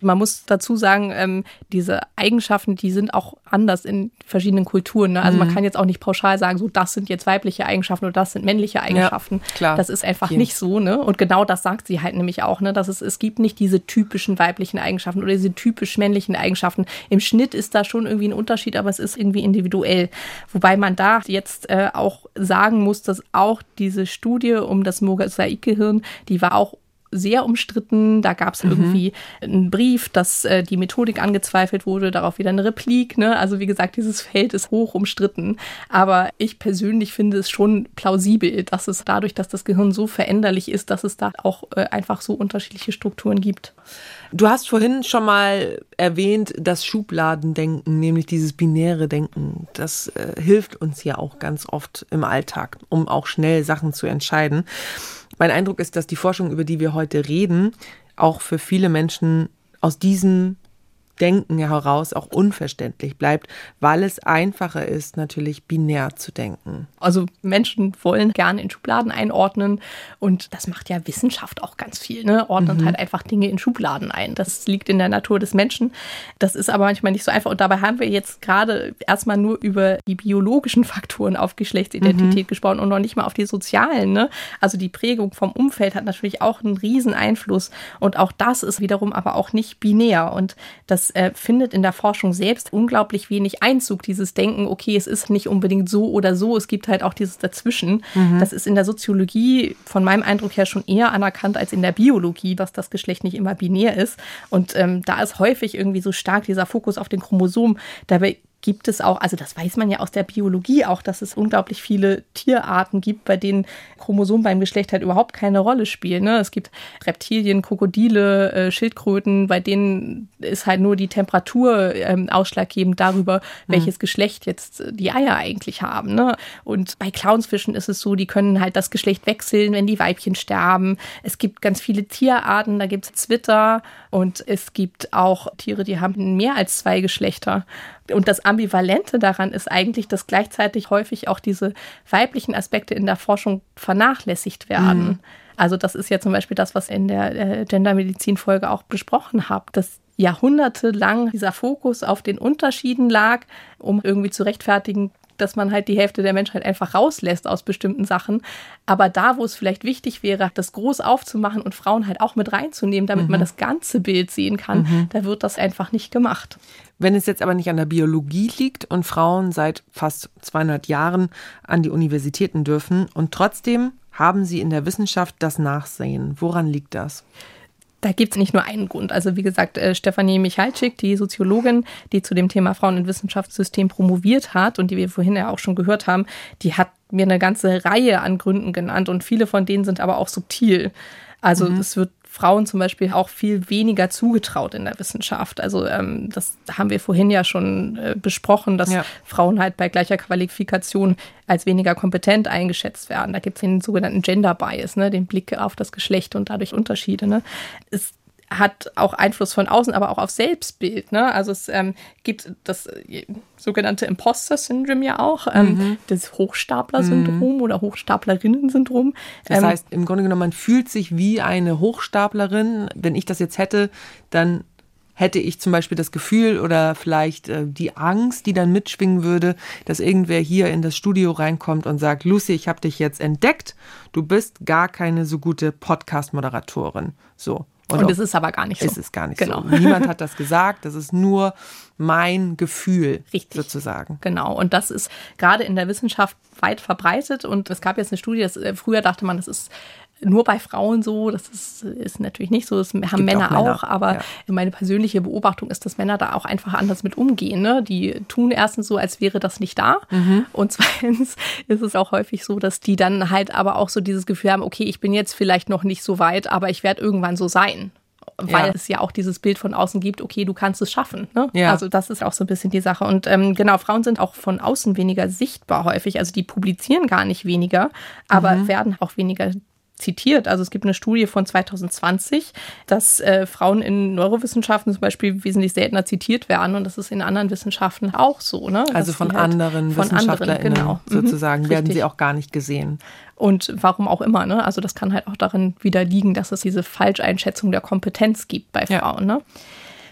[SPEAKER 5] Man muss dazu sagen, ähm, diese Eigenschaften, die sind auch anders in verschiedenen Kulturen. Ne? Also mhm. man kann jetzt auch nicht pauschal sagen, so das sind jetzt weibliche Eigenschaften oder das sind männliche Eigenschaften.
[SPEAKER 4] Ja, klar.
[SPEAKER 5] Das ist einfach
[SPEAKER 4] okay.
[SPEAKER 5] nicht so. Ne? Und genau das sagt sie halt nämlich auch, ne? Dass es, es gibt nicht diese typischen weiblichen Eigenschaften oder diese typisch männlichen Eigenschaften. Im Schnitt ist da schon irgendwie ein Unterschied, aber es ist irgendwie individuell. Wobei man da jetzt äh, auch sagen muss, dass auch diese Studie um das Mosaikgehirn, die war auch sehr umstritten. Da gab es mhm. irgendwie einen Brief, dass äh, die Methodik angezweifelt wurde, darauf wieder eine Replik. Ne? Also wie gesagt, dieses Feld ist hoch umstritten. Aber ich persönlich finde es schon plausibel, dass es dadurch, dass das Gehirn so veränderlich ist, dass es da auch äh, einfach so unterschiedliche Strukturen gibt.
[SPEAKER 4] Du hast vorhin schon mal erwähnt, das Schubladendenken, nämlich dieses binäre Denken. Das äh, hilft uns ja auch ganz oft im Alltag, um auch schnell Sachen zu entscheiden. Mein Eindruck ist, dass die Forschung, über die wir heute reden, auch für viele Menschen aus diesem Denken heraus auch unverständlich bleibt, weil es einfacher ist, natürlich binär zu denken.
[SPEAKER 5] Also Menschen wollen gerne in Schubladen einordnen und das macht ja Wissenschaft auch ganz viel, ne? Ordnet mhm. halt einfach Dinge in Schubladen ein. Das liegt in der Natur des Menschen. Das ist aber manchmal nicht so einfach und dabei haben wir jetzt gerade erstmal nur über die biologischen Faktoren auf Geschlechtsidentität mhm. gesprochen und noch nicht mal auf die sozialen, ne? Also die Prägung vom Umfeld hat natürlich auch einen riesen Einfluss und auch das ist wiederum aber auch nicht binär und das äh, findet in der Forschung selbst unglaublich wenig Einzug, dieses Denken, okay, es ist nicht unbedingt so oder so, es gibt halt auch dieses Dazwischen. Mhm. Das ist in der Soziologie von meinem Eindruck her schon eher anerkannt als in der Biologie, dass das Geschlecht nicht immer binär ist. Und ähm, da ist häufig irgendwie so stark dieser Fokus auf den Chromosomen. Dabei gibt es auch, also das weiß man ja aus der Biologie auch, dass es unglaublich viele Tierarten gibt, bei denen Chromosomen beim Geschlecht halt überhaupt keine Rolle spielen. Ne? Es gibt Reptilien, Krokodile, äh, Schildkröten, bei denen ist halt nur die Temperatur ähm, ausschlaggebend darüber, welches mhm. Geschlecht jetzt die Eier eigentlich haben. Ne? Und bei Clownsfischen ist es so, die können halt das Geschlecht wechseln, wenn die Weibchen sterben. Es gibt ganz viele Tierarten, da gibt es Zwitter und es gibt auch Tiere, die haben mehr als zwei Geschlechter. Und das Ambivalente daran ist eigentlich, dass gleichzeitig häufig auch diese weiblichen Aspekte in der Forschung vernachlässigt werden. Mhm. Also das ist ja zum Beispiel das, was in der äh, Gendermedizin-Folge auch besprochen habe, dass jahrhundertelang dieser Fokus auf den Unterschieden lag, um irgendwie zu rechtfertigen, dass man halt die Hälfte der Menschheit einfach rauslässt aus bestimmten Sachen. Aber da, wo es vielleicht wichtig wäre, das groß aufzumachen und Frauen halt auch mit reinzunehmen, damit mhm. man das ganze Bild sehen kann, mhm. da wird das einfach nicht gemacht.
[SPEAKER 4] Wenn es jetzt aber nicht an der Biologie liegt und Frauen seit fast zweihundert Jahren an die Universitäten dürfen und trotzdem haben sie in der Wissenschaft das Nachsehen. Woran liegt das?
[SPEAKER 5] Da gibt es nicht nur einen Grund. Also wie gesagt, äh, Stefanie Michalczyk, die Soziologin, die zu dem Thema Frauen- und Wissenschaftssystem promoviert hat und die wir vorhin ja auch schon gehört haben, die hat mir eine ganze Reihe an Gründen genannt und viele von denen sind aber auch subtil. Also mhm. es wird Frauen zum Beispiel auch viel weniger zugetraut in der Wissenschaft. Also ähm, das haben wir vorhin ja schon äh, besprochen, dass ja. Frauen halt bei gleicher Qualifikation als weniger kompetent eingeschätzt werden. Da gibt es den sogenannten Gender Bias, ne, den Blick auf das Geschlecht und dadurch Unterschiede. Ne. Es hat auch Einfluss von außen, aber auch auf Selbstbild. Ne? Also es ähm, gibt das äh, sogenannte Imposter-Syndrom ja auch, ähm, mhm. das Hochstapler-Syndrom mhm. oder Hochstaplerinnen-Syndrom.
[SPEAKER 4] Das
[SPEAKER 5] ähm,
[SPEAKER 4] heißt, im Grunde genommen, man fühlt sich wie eine Hochstaplerin. Wenn ich das jetzt hätte, dann hätte ich zum Beispiel das Gefühl oder vielleicht äh, die Angst, die dann mitschwingen würde, dass irgendwer hier in das Studio reinkommt und sagt, Lucy, ich habe dich jetzt entdeckt, du bist gar keine so gute Podcast-Moderatorin. So.
[SPEAKER 5] Und, und es ist aber gar nicht so.
[SPEAKER 4] Es ist gar nicht
[SPEAKER 5] genau.
[SPEAKER 4] so. Niemand hat das gesagt. Das ist nur mein Gefühl, Richtig. sozusagen.
[SPEAKER 5] Genau. Und das ist gerade in der Wissenschaft weit verbreitet. Und es gab jetzt eine Studie, das, früher dachte man, das ist nur bei Frauen so. Das ist, ist natürlich nicht so. Das haben Männer auch, Männer auch. Aber ja. meine persönliche Beobachtung ist, dass Männer da auch einfach anders mit umgehen. Ne? Die tun erstens so, als wäre das nicht da. Mhm. Und zweitens ist es auch häufig so, dass die dann halt aber auch so dieses Gefühl haben, okay, ich bin jetzt vielleicht noch nicht so weit, aber ich werde irgendwann so sein. Weil ja. es ja auch dieses Bild von außen gibt, okay, du kannst es schaffen. Ne? Ja. Also das ist auch so ein bisschen die Sache. Und ähm, genau, Frauen sind auch von außen weniger sichtbar häufig. Also die publizieren gar nicht weniger, aber mhm. werden auch weniger zitiert. Also es gibt eine Studie von zwanzig zwanzig, dass äh, Frauen in Neurowissenschaften zum Beispiel wesentlich seltener zitiert werden und das ist in anderen Wissenschaften auch so. Ne?
[SPEAKER 4] Also von halt anderen von WissenschaftlerInnen anderen, genau. sozusagen mhm, werden sie auch gar nicht gesehen.
[SPEAKER 5] Und warum auch immer. Ne? Also das kann halt auch darin wieder liegen, dass es diese Falscheinschätzung der Kompetenz gibt bei Frauen. Ja. Ne?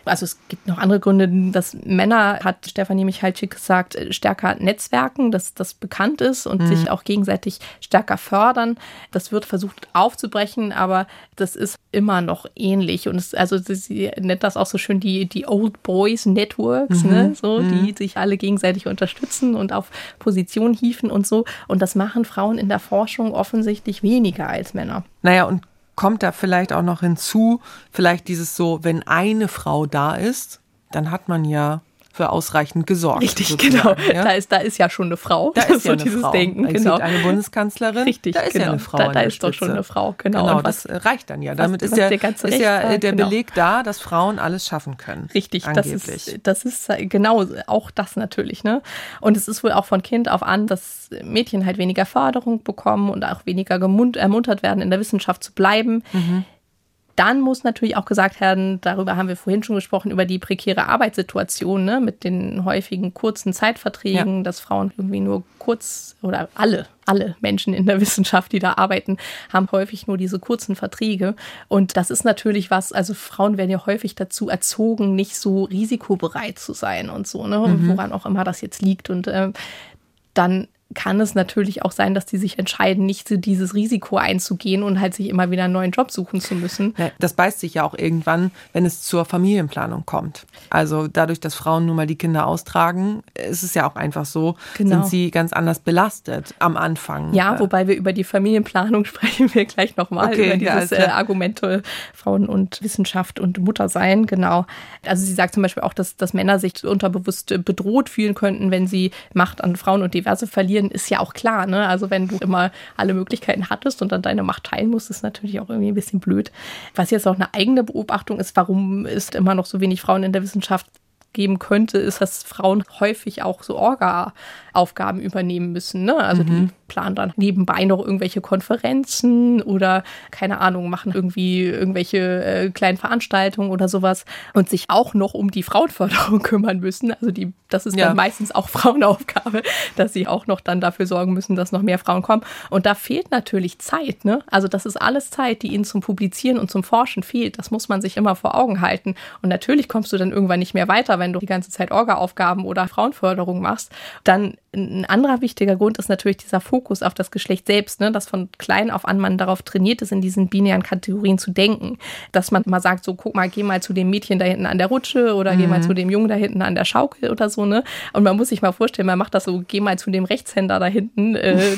[SPEAKER 5] Also es gibt noch andere Gründe, dass Männer, hat Stefanie Michalczyk gesagt, stärker netzwerken, dass das bekannt ist und mhm. sich auch gegenseitig stärker fördern. Das wird versucht aufzubrechen, aber das ist immer noch ähnlich. Und es, also sie nennt das auch so schön die, die Old Boys Networks, mhm. ne? So, mhm. die sich alle gegenseitig unterstützen und auf Position hieven und so. Und das machen Frauen in der Forschung offensichtlich weniger als Männer.
[SPEAKER 4] Naja, und kommt da vielleicht auch noch hinzu, vielleicht dieses so, wenn eine Frau da ist, dann hat man ja für ausreichend gesorgt.
[SPEAKER 5] Richtig, genau. Ja? Da ist, da ist ja schon eine Frau.
[SPEAKER 4] Da ist
[SPEAKER 5] so
[SPEAKER 4] ja eine
[SPEAKER 5] dieses
[SPEAKER 4] Frau.
[SPEAKER 5] Denken,
[SPEAKER 4] es
[SPEAKER 5] genau.
[SPEAKER 4] gibt eine Bundeskanzlerin.
[SPEAKER 5] Richtig,
[SPEAKER 4] da ist
[SPEAKER 5] genau.
[SPEAKER 4] ja eine Frau.
[SPEAKER 5] Da, da
[SPEAKER 4] an der
[SPEAKER 5] ist doch schon eine Frau, genau.
[SPEAKER 4] Genau,
[SPEAKER 5] und was,
[SPEAKER 4] das reicht dann ja. Damit
[SPEAKER 5] was,
[SPEAKER 4] ist ja,
[SPEAKER 5] der, ganze
[SPEAKER 4] ist ja
[SPEAKER 5] Recht,
[SPEAKER 4] der
[SPEAKER 5] genau.
[SPEAKER 4] Beleg da, dass Frauen alles schaffen können.
[SPEAKER 5] Richtig, das ist, das ist genau auch das natürlich. Ne? Und es ist wohl auch von Kind auf an, dass Mädchen halt weniger Förderung bekommen und auch weniger gemund, ermuntert werden, in der Wissenschaft zu bleiben. Mhm. Dann muss natürlich auch gesagt werden, darüber haben wir vorhin schon gesprochen, über die prekäre Arbeitssituation, ne, mit den häufigen kurzen Zeitverträgen, ja. dass Frauen irgendwie nur kurz oder alle, alle Menschen in der Wissenschaft, die da arbeiten, haben häufig nur diese kurzen Verträge. Und das ist natürlich was, also Frauen werden ja häufig dazu erzogen, nicht so risikobereit zu sein und so, ne, mhm. woran auch immer das jetzt liegt. Und äh, dann kann es natürlich auch sein, dass die sich entscheiden, nicht so dieses Risiko einzugehen und halt sich immer wieder einen neuen Job suchen zu müssen.
[SPEAKER 4] Ja, das beißt sich ja auch irgendwann, wenn es zur Familienplanung kommt. Also dadurch, dass Frauen nun mal die Kinder austragen, ist es ja auch einfach so, genau. sind sie ganz anders belastet am Anfang.
[SPEAKER 5] Ja, wobei wir über die Familienplanung sprechen wir gleich nochmal, okay, über dieses ja, also, äh, Argumente Frauen und Wissenschaft und Muttersein, genau. Also sie sagt zum Beispiel auch, dass, dass Männer sich unterbewusst bedroht fühlen könnten, wenn sie Macht an Frauen und Diverse verlieren. Ist ja auch klar, ne? Also wenn du immer alle Möglichkeiten hattest und dann deine Macht teilen musst, ist natürlich auch irgendwie ein bisschen blöd. Was jetzt auch eine eigene Beobachtung ist, warum es immer noch so wenig Frauen in der Wissenschaft geben könnte, ist, dass Frauen häufig auch so Orga-Aufgaben übernehmen müssen. Ne? Also mhm. die planen dann nebenbei noch irgendwelche Konferenzen oder, keine Ahnung, machen irgendwie irgendwelche äh, kleinen Veranstaltungen oder sowas und sich auch noch um die Frauenförderung kümmern müssen. Also die, das ist ja. dann meistens auch Frauenaufgabe, dass sie auch noch dann dafür sorgen müssen, dass noch mehr Frauen kommen. Und da fehlt natürlich Zeit. Ne? Also das ist alles Zeit, die ihnen zum Publizieren und zum Forschen fehlt. Das muss man sich immer vor Augen halten. Und natürlich kommst du dann irgendwann nicht mehr weiter, wenn du die ganze Zeit Orga-Aufgaben oder Frauenförderung machst. Dann ein anderer wichtiger Grund ist natürlich dieser Fokus auf das Geschlecht selbst, ne? Dass von klein auf an man darauf trainiert ist, in diesen binären Kategorien zu denken. Dass man mal sagt, so guck mal, geh mal zu dem Mädchen da hinten an der Rutsche oder mhm. geh mal zu dem Jungen da hinten an der Schaukel oder so. Ne? Und man muss sich mal vorstellen, man macht das so, geh mal zu dem Rechtshänder da hinten. Äh,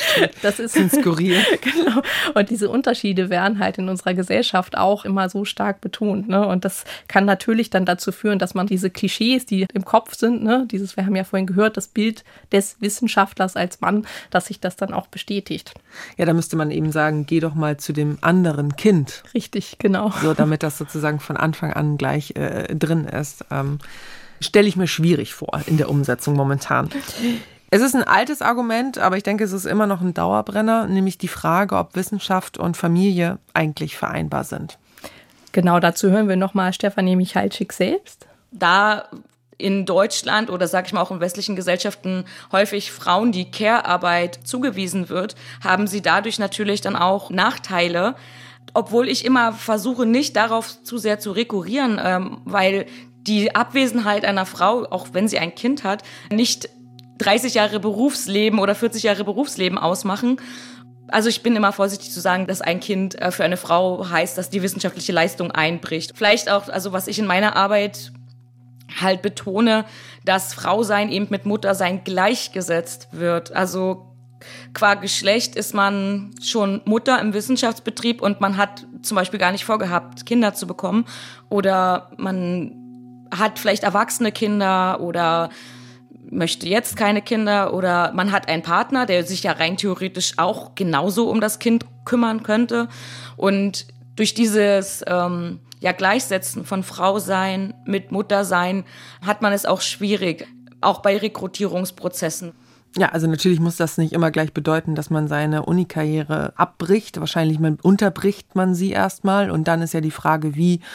[SPEAKER 5] das ist skurril. Genau. Und diese Unterschiede werden halt in unserer Gesellschaft auch immer so stark betont. Ne? Und das kann natürlich dann dazu führen, dass man diese Klischees, die im Kopf sind, ne, dieses, wir haben ja vorhin gehört, das Bild des Wissenschaftlers als Mann, dass sich das dann auch bestätigt.
[SPEAKER 4] Ja, da müsste man eben sagen, geh doch mal zu dem anderen Kind.
[SPEAKER 5] Richtig, genau.
[SPEAKER 4] So, damit das sozusagen von Anfang an gleich äh, drin ist. Ähm, stelle ich mir schwierig vor in der Umsetzung momentan. Es ist ein altes Argument, aber ich denke, es ist immer noch ein Dauerbrenner, nämlich die Frage, ob Wissenschaft und Familie eigentlich vereinbar sind.
[SPEAKER 5] Genau, dazu hören wir nochmal Stefanie Michalczyk selbst.
[SPEAKER 7] Da in Deutschland oder sag ich mal auch in westlichen Gesellschaften häufig Frauen die Care-Arbeit zugewiesen wird, haben sie dadurch natürlich dann auch Nachteile. Obwohl ich immer versuche, nicht darauf zu sehr zu rekurrieren, ähm, weil die Abwesenheit einer Frau, auch wenn sie ein Kind hat, nicht dreißig Jahre Berufsleben oder vierzig Jahre Berufsleben ausmachen. Also ich bin immer vorsichtig zu sagen, dass ein Kind für eine Frau heißt, dass die wissenschaftliche Leistung einbricht. Vielleicht auch, also was ich in meiner Arbeit halt betone, dass Frausein eben mit Muttersein gleichgesetzt wird. Also qua Geschlecht ist man schon Mutter im Wissenschaftsbetrieb und man hat zum Beispiel gar nicht vorgehabt, Kinder zu bekommen. Oder man hat vielleicht erwachsene Kinder oder möchte jetzt keine Kinder oder man hat einen Partner, der sich ja rein theoretisch auch genauso um das Kind kümmern könnte. Und durch dieses ähm, ja, Gleichsetzen von Frausein mit Muttersein hat man es auch schwierig, auch bei Rekrutierungsprozessen.
[SPEAKER 4] Ja, also natürlich muss das nicht immer gleich bedeuten, dass man seine Unikarriere abbricht. Wahrscheinlich man, unterbricht man sie erstmal und dann ist ja die Frage, wie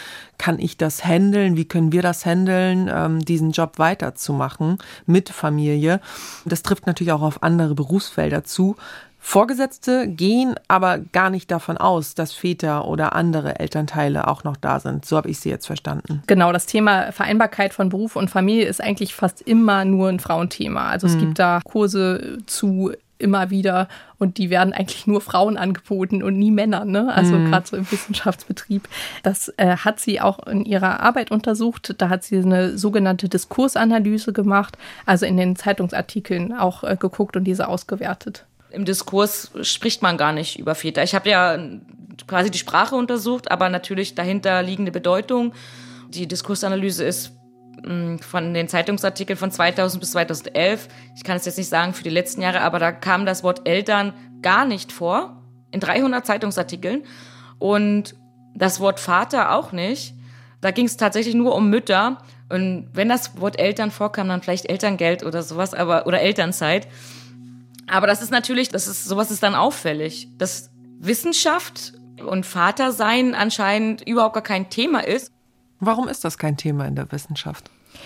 [SPEAKER 4] kann ich das handeln, wie können wir das handeln, ähm, diesen Job weiterzumachen mit Familie. Das trifft natürlich auch auf andere Berufsfelder zu. Vorgesetzte gehen aber gar nicht davon aus, dass Väter oder andere Elternteile auch noch da sind. So habe ich sie jetzt verstanden.
[SPEAKER 5] Genau, das Thema Vereinbarkeit von Beruf und Familie ist eigentlich fast immer nur ein Frauenthema. Also es mhm. gibt da Kurse zu immer wieder und die werden eigentlich nur Frauen angeboten und nie Männern, ne? Also mhm. gerade so im Wissenschaftsbetrieb. Das äh, hat sie auch in ihrer Arbeit untersucht. Da hat sie eine sogenannte Diskursanalyse gemacht, also in den Zeitungsartikeln auch äh, geguckt und diese ausgewertet.
[SPEAKER 7] Im Diskurs spricht man gar nicht über Väter. Ich habe ja quasi die Sprache untersucht, aber natürlich dahinter liegende Bedeutung. Die Diskursanalyse ist mh, von den Zeitungsartikeln von zweitausend bis zweitausendelf. Ich kann es jetzt nicht sagen für die letzten Jahre, aber da kam das Wort Eltern gar nicht vor, in dreihundert Zeitungsartikeln. Und das Wort Vater auch nicht. Da ging es tatsächlich nur um Mütter. Und wenn das Wort Eltern vorkam, dann vielleicht Elterngeld oder sowas, aber oder Elternzeit. Aber das ist natürlich, das ist, sowas ist dann auffällig, dass Wissenschaft und Vatersein anscheinend überhaupt gar kein Thema ist.
[SPEAKER 4] Warum ist das kein Thema in der Wissenschaft?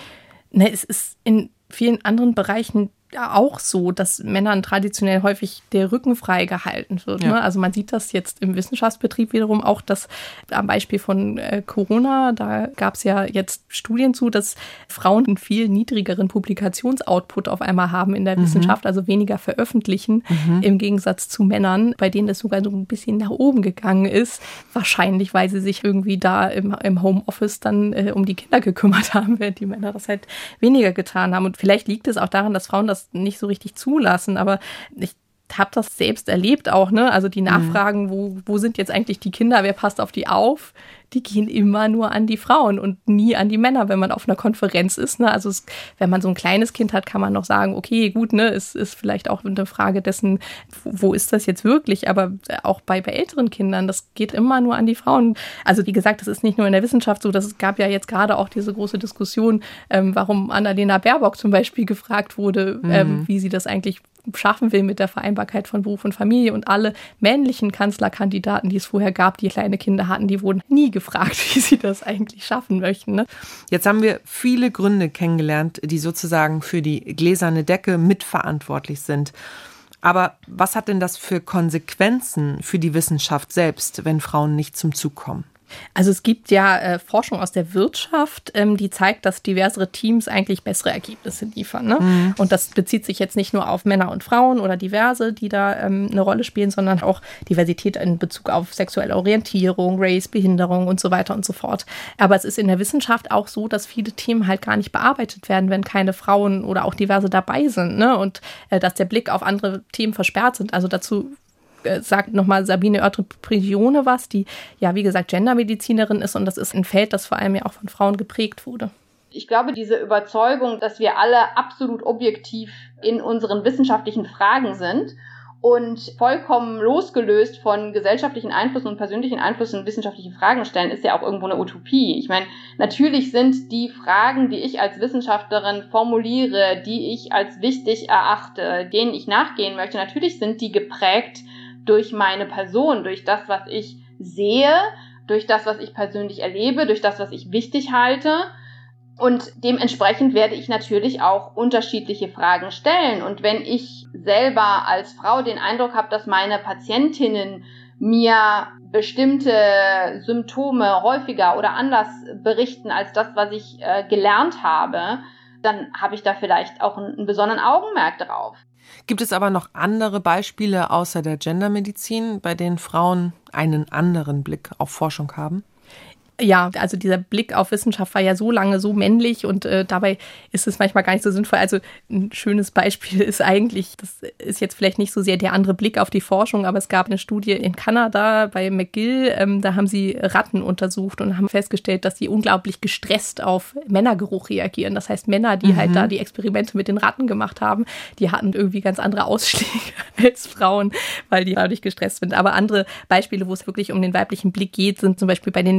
[SPEAKER 5] Ne, es ist in vielen anderen Bereichen auch so, dass Männern traditionell häufig der Rücken frei gehalten wird. Ja. Ne? Also man sieht das jetzt im Wissenschaftsbetrieb wiederum auch, dass am Beispiel von äh, Corona, da gab es ja jetzt Studien zu, dass Frauen einen viel niedrigeren Publikationsoutput auf einmal haben in der mhm. Wissenschaft, also weniger veröffentlichen, mhm. im Gegensatz zu Männern, bei denen das sogar so ein bisschen nach oben gegangen ist. Wahrscheinlich, weil sie sich irgendwie da im, im Homeoffice dann äh, um die Kinder gekümmert haben, während die Männer das halt weniger getan haben. Und vielleicht liegt es auch daran, dass Frauen das nicht so richtig zulassen, aber ich habe das selbst erlebt auch, ne? Also die Nachfragen, wo, wo sind jetzt eigentlich die Kinder, wer passt auf die auf, die gehen immer nur an die Frauen und nie an die Männer, wenn man auf einer Konferenz ist, ne? Also es, wenn man so ein kleines Kind hat, kann man noch sagen, okay, gut, ne, es ist vielleicht auch eine Frage dessen, wo ist das jetzt wirklich, aber auch bei, bei älteren Kindern, das geht immer nur an die Frauen. Also wie gesagt, das ist nicht nur in der Wissenschaft so, das gab ja jetzt gerade auch diese große Diskussion, ähm, warum Annalena Baerbock zum Beispiel gefragt wurde, mhm. ähm, wie sie das eigentlich schaffen will mit der Vereinbarkeit von Beruf und Familie. Und alle männlichen Kanzlerkandidaten, die es vorher gab, die kleine Kinder hatten, die wurden nie gefragt, wie sie das eigentlich schaffen möchten. Ne?
[SPEAKER 4] Jetzt haben wir viele Gründe kennengelernt, die sozusagen für die gläserne Decke mitverantwortlich sind. Aber was hat denn das für Konsequenzen für die Wissenschaft selbst, wenn Frauen nicht zum Zug kommen?
[SPEAKER 5] Also es gibt ja äh, Forschung aus der Wirtschaft, ähm, die zeigt, dass diversere Teams eigentlich bessere Ergebnisse liefern. Ne? Mhm. Und das bezieht sich jetzt nicht nur auf Männer und Frauen oder diverse, die da ähm, eine Rolle spielen, sondern auch Diversität in Bezug auf sexuelle Orientierung, Race, Behinderung und so weiter und so fort. Aber es ist in der Wissenschaft auch so, dass viele Themen halt gar nicht bearbeitet werden, wenn keine Frauen oder auch diverse dabei sind. Ne? Und äh, dass der Blick auf andere Themen versperrt sind. Also dazu sagt nochmal Sabine Oertre-Prigione was, die ja, wie gesagt, Gendermedizinerin ist und das ist ein Feld, das vor allem ja auch von Frauen geprägt wurde.
[SPEAKER 8] Ich glaube, diese Überzeugung, dass wir alle absolut objektiv in unseren wissenschaftlichen Fragen sind und vollkommen losgelöst von gesellschaftlichen Einflüssen und persönlichen Einflüssen wissenschaftliche Fragen stellen, ist ja auch irgendwo eine Utopie. Ich meine, natürlich sind die Fragen, die ich als Wissenschaftlerin formuliere, die ich als wichtig erachte, denen ich nachgehen möchte, natürlich sind die geprägt durch meine Person, durch das, was ich sehe, durch das, was ich persönlich erlebe, durch das, was ich wichtig halte. Und dementsprechend werde ich natürlich auch unterschiedliche Fragen stellen. Und wenn ich selber als Frau den Eindruck habe, dass meine Patientinnen mir bestimmte Symptome häufiger oder anders berichten als das, was ich äh, gelernt habe, dann habe ich da vielleicht auch einen, einen besonderen Augenmerk drauf.
[SPEAKER 4] Gibt es aber noch andere Beispiele außer der Gendermedizin, bei denen Frauen einen anderen Blick auf Forschung haben?
[SPEAKER 5] Ja, also dieser Blick auf Wissenschaft war ja so lange so männlich und äh, dabei ist es manchmal gar nicht so sinnvoll. Also ein schönes Beispiel ist eigentlich, das ist jetzt vielleicht nicht so sehr der andere Blick auf die Forschung, aber es gab eine Studie in Kanada bei McGill, ähm, da haben sie Ratten untersucht und haben festgestellt, dass sie unglaublich gestresst auf Männergeruch reagieren. Das heißt, Männer, die mhm. halt da die Experimente mit den Ratten gemacht haben, die hatten irgendwie ganz andere Ausschläge als Frauen, weil die dadurch gestresst sind. Aber andere Beispiele, wo es wirklich um den weiblichen Blick geht, sind zum Beispiel bei den Ingenieuren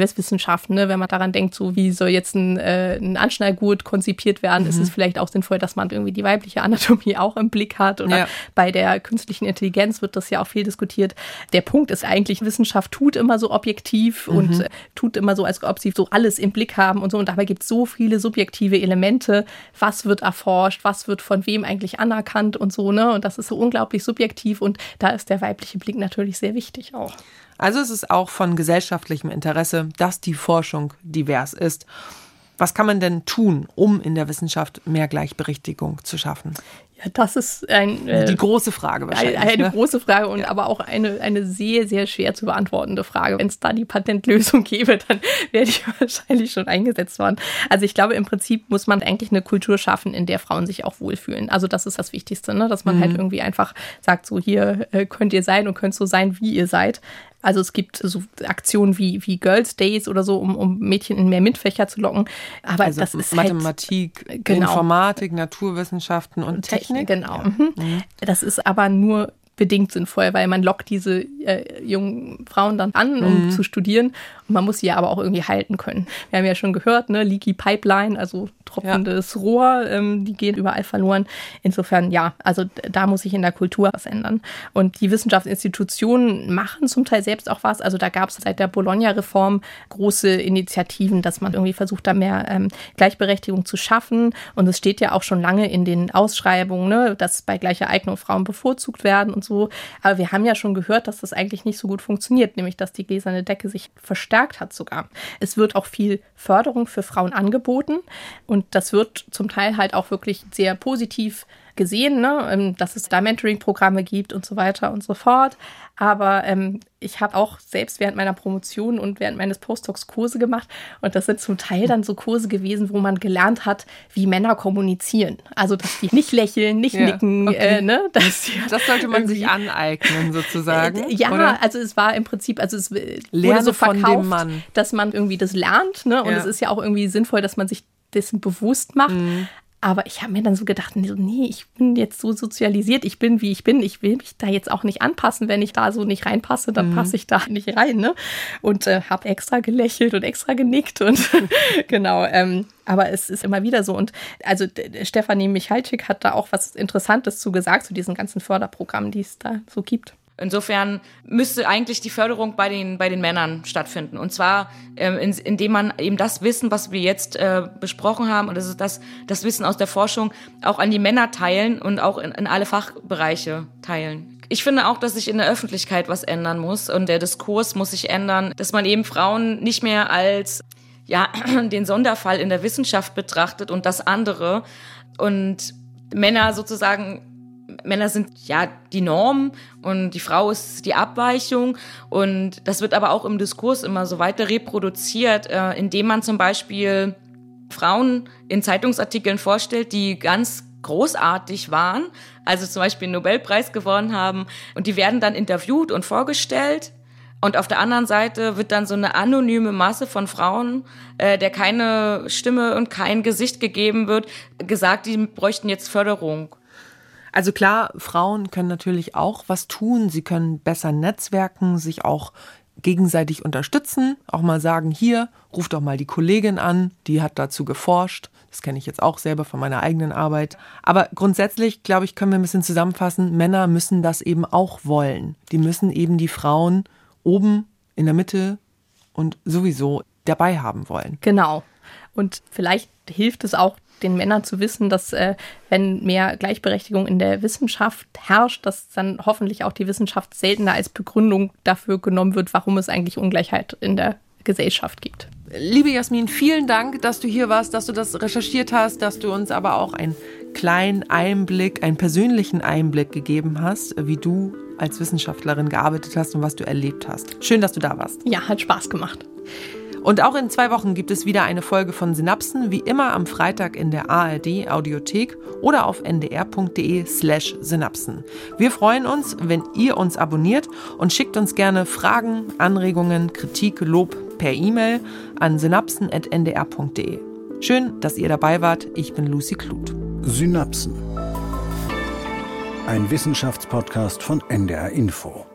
[SPEAKER 5] Ingenieurswissenschaften, ne? Wenn man daran denkt, so wie soll jetzt ein, äh, ein Anschnallgurt konzipiert werden, mhm. ist es vielleicht auch sinnvoll, dass man irgendwie die weibliche Anatomie auch im Blick hat. Oder ja. bei der künstlichen Intelligenz wird das ja auch viel diskutiert. Der Punkt ist eigentlich, Wissenschaft tut immer so objektiv mhm. und äh, tut immer so, als ob sie so alles im Blick haben und so. Und dabei gibt es so viele subjektive Elemente. Was wird erforscht? Was wird von wem eigentlich anerkannt und so, ne? Und das ist so unglaublich subjektiv und da ist der weibliche Blick natürlich sehr wichtig auch.
[SPEAKER 4] Also es ist auch von gesellschaftlichem Interesse, dass die Forschung divers ist. Was kann man denn tun, um in der Wissenschaft mehr Gleichberechtigung zu schaffen?
[SPEAKER 5] Ja, das ist ein, äh,
[SPEAKER 4] die große Frage wahrscheinlich.
[SPEAKER 5] Eine, eine
[SPEAKER 4] ne?
[SPEAKER 5] große Frage und
[SPEAKER 4] ja.
[SPEAKER 5] aber auch eine, eine sehr, sehr schwer zu beantwortende Frage. Wenn es da die Patentlösung gäbe, dann wäre die wahrscheinlich schon eingesetzt worden. Also ich glaube, im Prinzip muss man eigentlich eine Kultur schaffen, in der Frauen sich auch wohlfühlen. Also das ist das Wichtigste, ne? Dass man mhm. halt irgendwie einfach sagt, so hier äh, könnt ihr sein und könnt so sein, wie ihr seid. Also es gibt so Aktionen wie, wie Girls Days oder so, um, um Mädchen in mehr MINT-Fächer zu locken. Aber also das ist
[SPEAKER 4] Mathematik,
[SPEAKER 5] halt, genau.
[SPEAKER 4] Informatik, Naturwissenschaften und, und Technik.
[SPEAKER 5] Technik. Genau. Ja. Mhm. Das ist aber nur bedingt sinnvoll, weil man lockt diese äh, jungen Frauen dann an, um mhm. zu studieren. Und man muss sie ja aber auch irgendwie halten können. Wir haben ja schon gehört, ne, Leaky Pipeline, also tropfendes ja. Rohr, ähm, die gehen überall verloren. Insofern, ja, also da muss sich in der Kultur was ändern. Und die Wissenschaftsinstitutionen machen zum Teil selbst auch was. Also da gab es seit der Bologna-Reform große Initiativen, dass man irgendwie versucht, da mehr ähm, Gleichberechtigung zu schaffen. Und es steht ja auch schon lange in den Ausschreibungen, ne, dass bei gleicher Eignung Frauen bevorzugt werden und so. Aber wir haben ja schon gehört, dass das eigentlich nicht so gut funktioniert, nämlich dass die gläserne Decke sich verstärkt hat sogar. Es wird auch viel Förderung für Frauen angeboten und das wird zum Teil halt auch wirklich sehr positiv gesehen, ne? Dass es da Mentoring-Programme gibt und so weiter und so fort. Aber ähm, ich habe auch selbst während meiner Promotion und während meines Postdocs Kurse gemacht und das sind zum Teil dann so Kurse gewesen, wo man gelernt hat, wie Männer kommunizieren. Also, dass die nicht lächeln, nicht ja, nicken.
[SPEAKER 4] Okay.
[SPEAKER 5] Äh, ne? dass die
[SPEAKER 4] das sollte man sich aneignen sozusagen.
[SPEAKER 5] Äh, ja, oder? Also es war im Prinzip, also es wurde so verkauft, von dem Mann. Dass man irgendwie das lernt. Ne? Und ja. es ist ja auch irgendwie sinnvoll, dass man sich dessen bewusst macht. Mhm. Aber ich habe mir dann so gedacht, nee, ich bin jetzt so sozialisiert, ich bin, wie ich bin. Ich will mich da jetzt auch nicht anpassen. Wenn ich da so nicht reinpasse, dann mhm. passe ich da nicht rein. Ne? Und äh, habe extra gelächelt und extra genickt. Und genau, ähm, aber es ist immer wieder so. Und also Stefanie Michalczyk hat da auch was Interessantes zu gesagt, zu diesen ganzen Förderprogrammen, die es da so gibt.
[SPEAKER 7] Insofern müsste eigentlich die Förderung bei den, bei den Männern stattfinden. Und zwar, ähm, in, indem man eben das Wissen, was wir jetzt äh, besprochen haben, und das ist das, das Wissen aus der Forschung, auch an die Männer teilen und auch in, in alle Fachbereiche teilen. Ich finde auch, dass sich in der Öffentlichkeit was ändern muss und der Diskurs muss sich ändern, dass man eben Frauen nicht mehr als ja, den Sonderfall in der Wissenschaft betrachtet und das andere und Männer sozusagen Männer sind ja die Norm und die Frau ist die Abweichung und das wird aber auch im Diskurs immer so weiter reproduziert, äh, indem man zum Beispiel Frauen in Zeitungsartikeln vorstellt, die ganz großartig waren, also zum Beispiel einen Nobelpreis gewonnen haben und die werden dann interviewt und vorgestellt und auf der anderen Seite wird dann so eine anonyme Masse von Frauen, äh, der keine Stimme und kein Gesicht gegeben wird, gesagt, die bräuchten jetzt Förderung.
[SPEAKER 4] Also klar, Frauen können natürlich auch was tun. Sie können besser netzwerken, sich auch gegenseitig unterstützen. Auch mal sagen, hier, ruf doch mal die Kollegin an, die hat dazu geforscht. Das kenne ich jetzt auch selber von meiner eigenen Arbeit. Aber grundsätzlich, glaube ich, können wir ein bisschen zusammenfassen, Männer müssen das eben auch wollen. Die müssen eben die Frauen oben, in der Mitte und sowieso dabei haben wollen.
[SPEAKER 5] Genau. Und vielleicht hilft es auch, den Männern zu wissen, dass äh, wenn mehr Gleichberechtigung in der Wissenschaft herrscht, dass dann hoffentlich auch die Wissenschaft seltener als Begründung dafür genommen wird, warum es eigentlich Ungleichheit in der Gesellschaft gibt.
[SPEAKER 4] Liebe Jasmin, vielen Dank, dass du hier warst, dass du das recherchiert hast, dass du uns aber auch einen kleinen Einblick, einen persönlichen Einblick gegeben hast, wie du als Wissenschaftlerin gearbeitet hast und was du erlebt hast. Schön, dass du da warst.
[SPEAKER 5] Ja, hat Spaß gemacht.
[SPEAKER 4] Und auch in zwei Wochen gibt es wieder eine Folge von Synapsen, wie immer am Freitag in der A R D Audiothek oder auf ndr.de slash Synapsen. Wir freuen uns, wenn ihr uns abonniert und schickt uns gerne Fragen, Anregungen, Kritik, Lob per E-Mail an synapsen at n d r punkt d e. Schön, dass ihr dabei wart. Ich bin Lucy Kluth.
[SPEAKER 3] Synapsen. Ein Wissenschaftspodcast von N D R Info.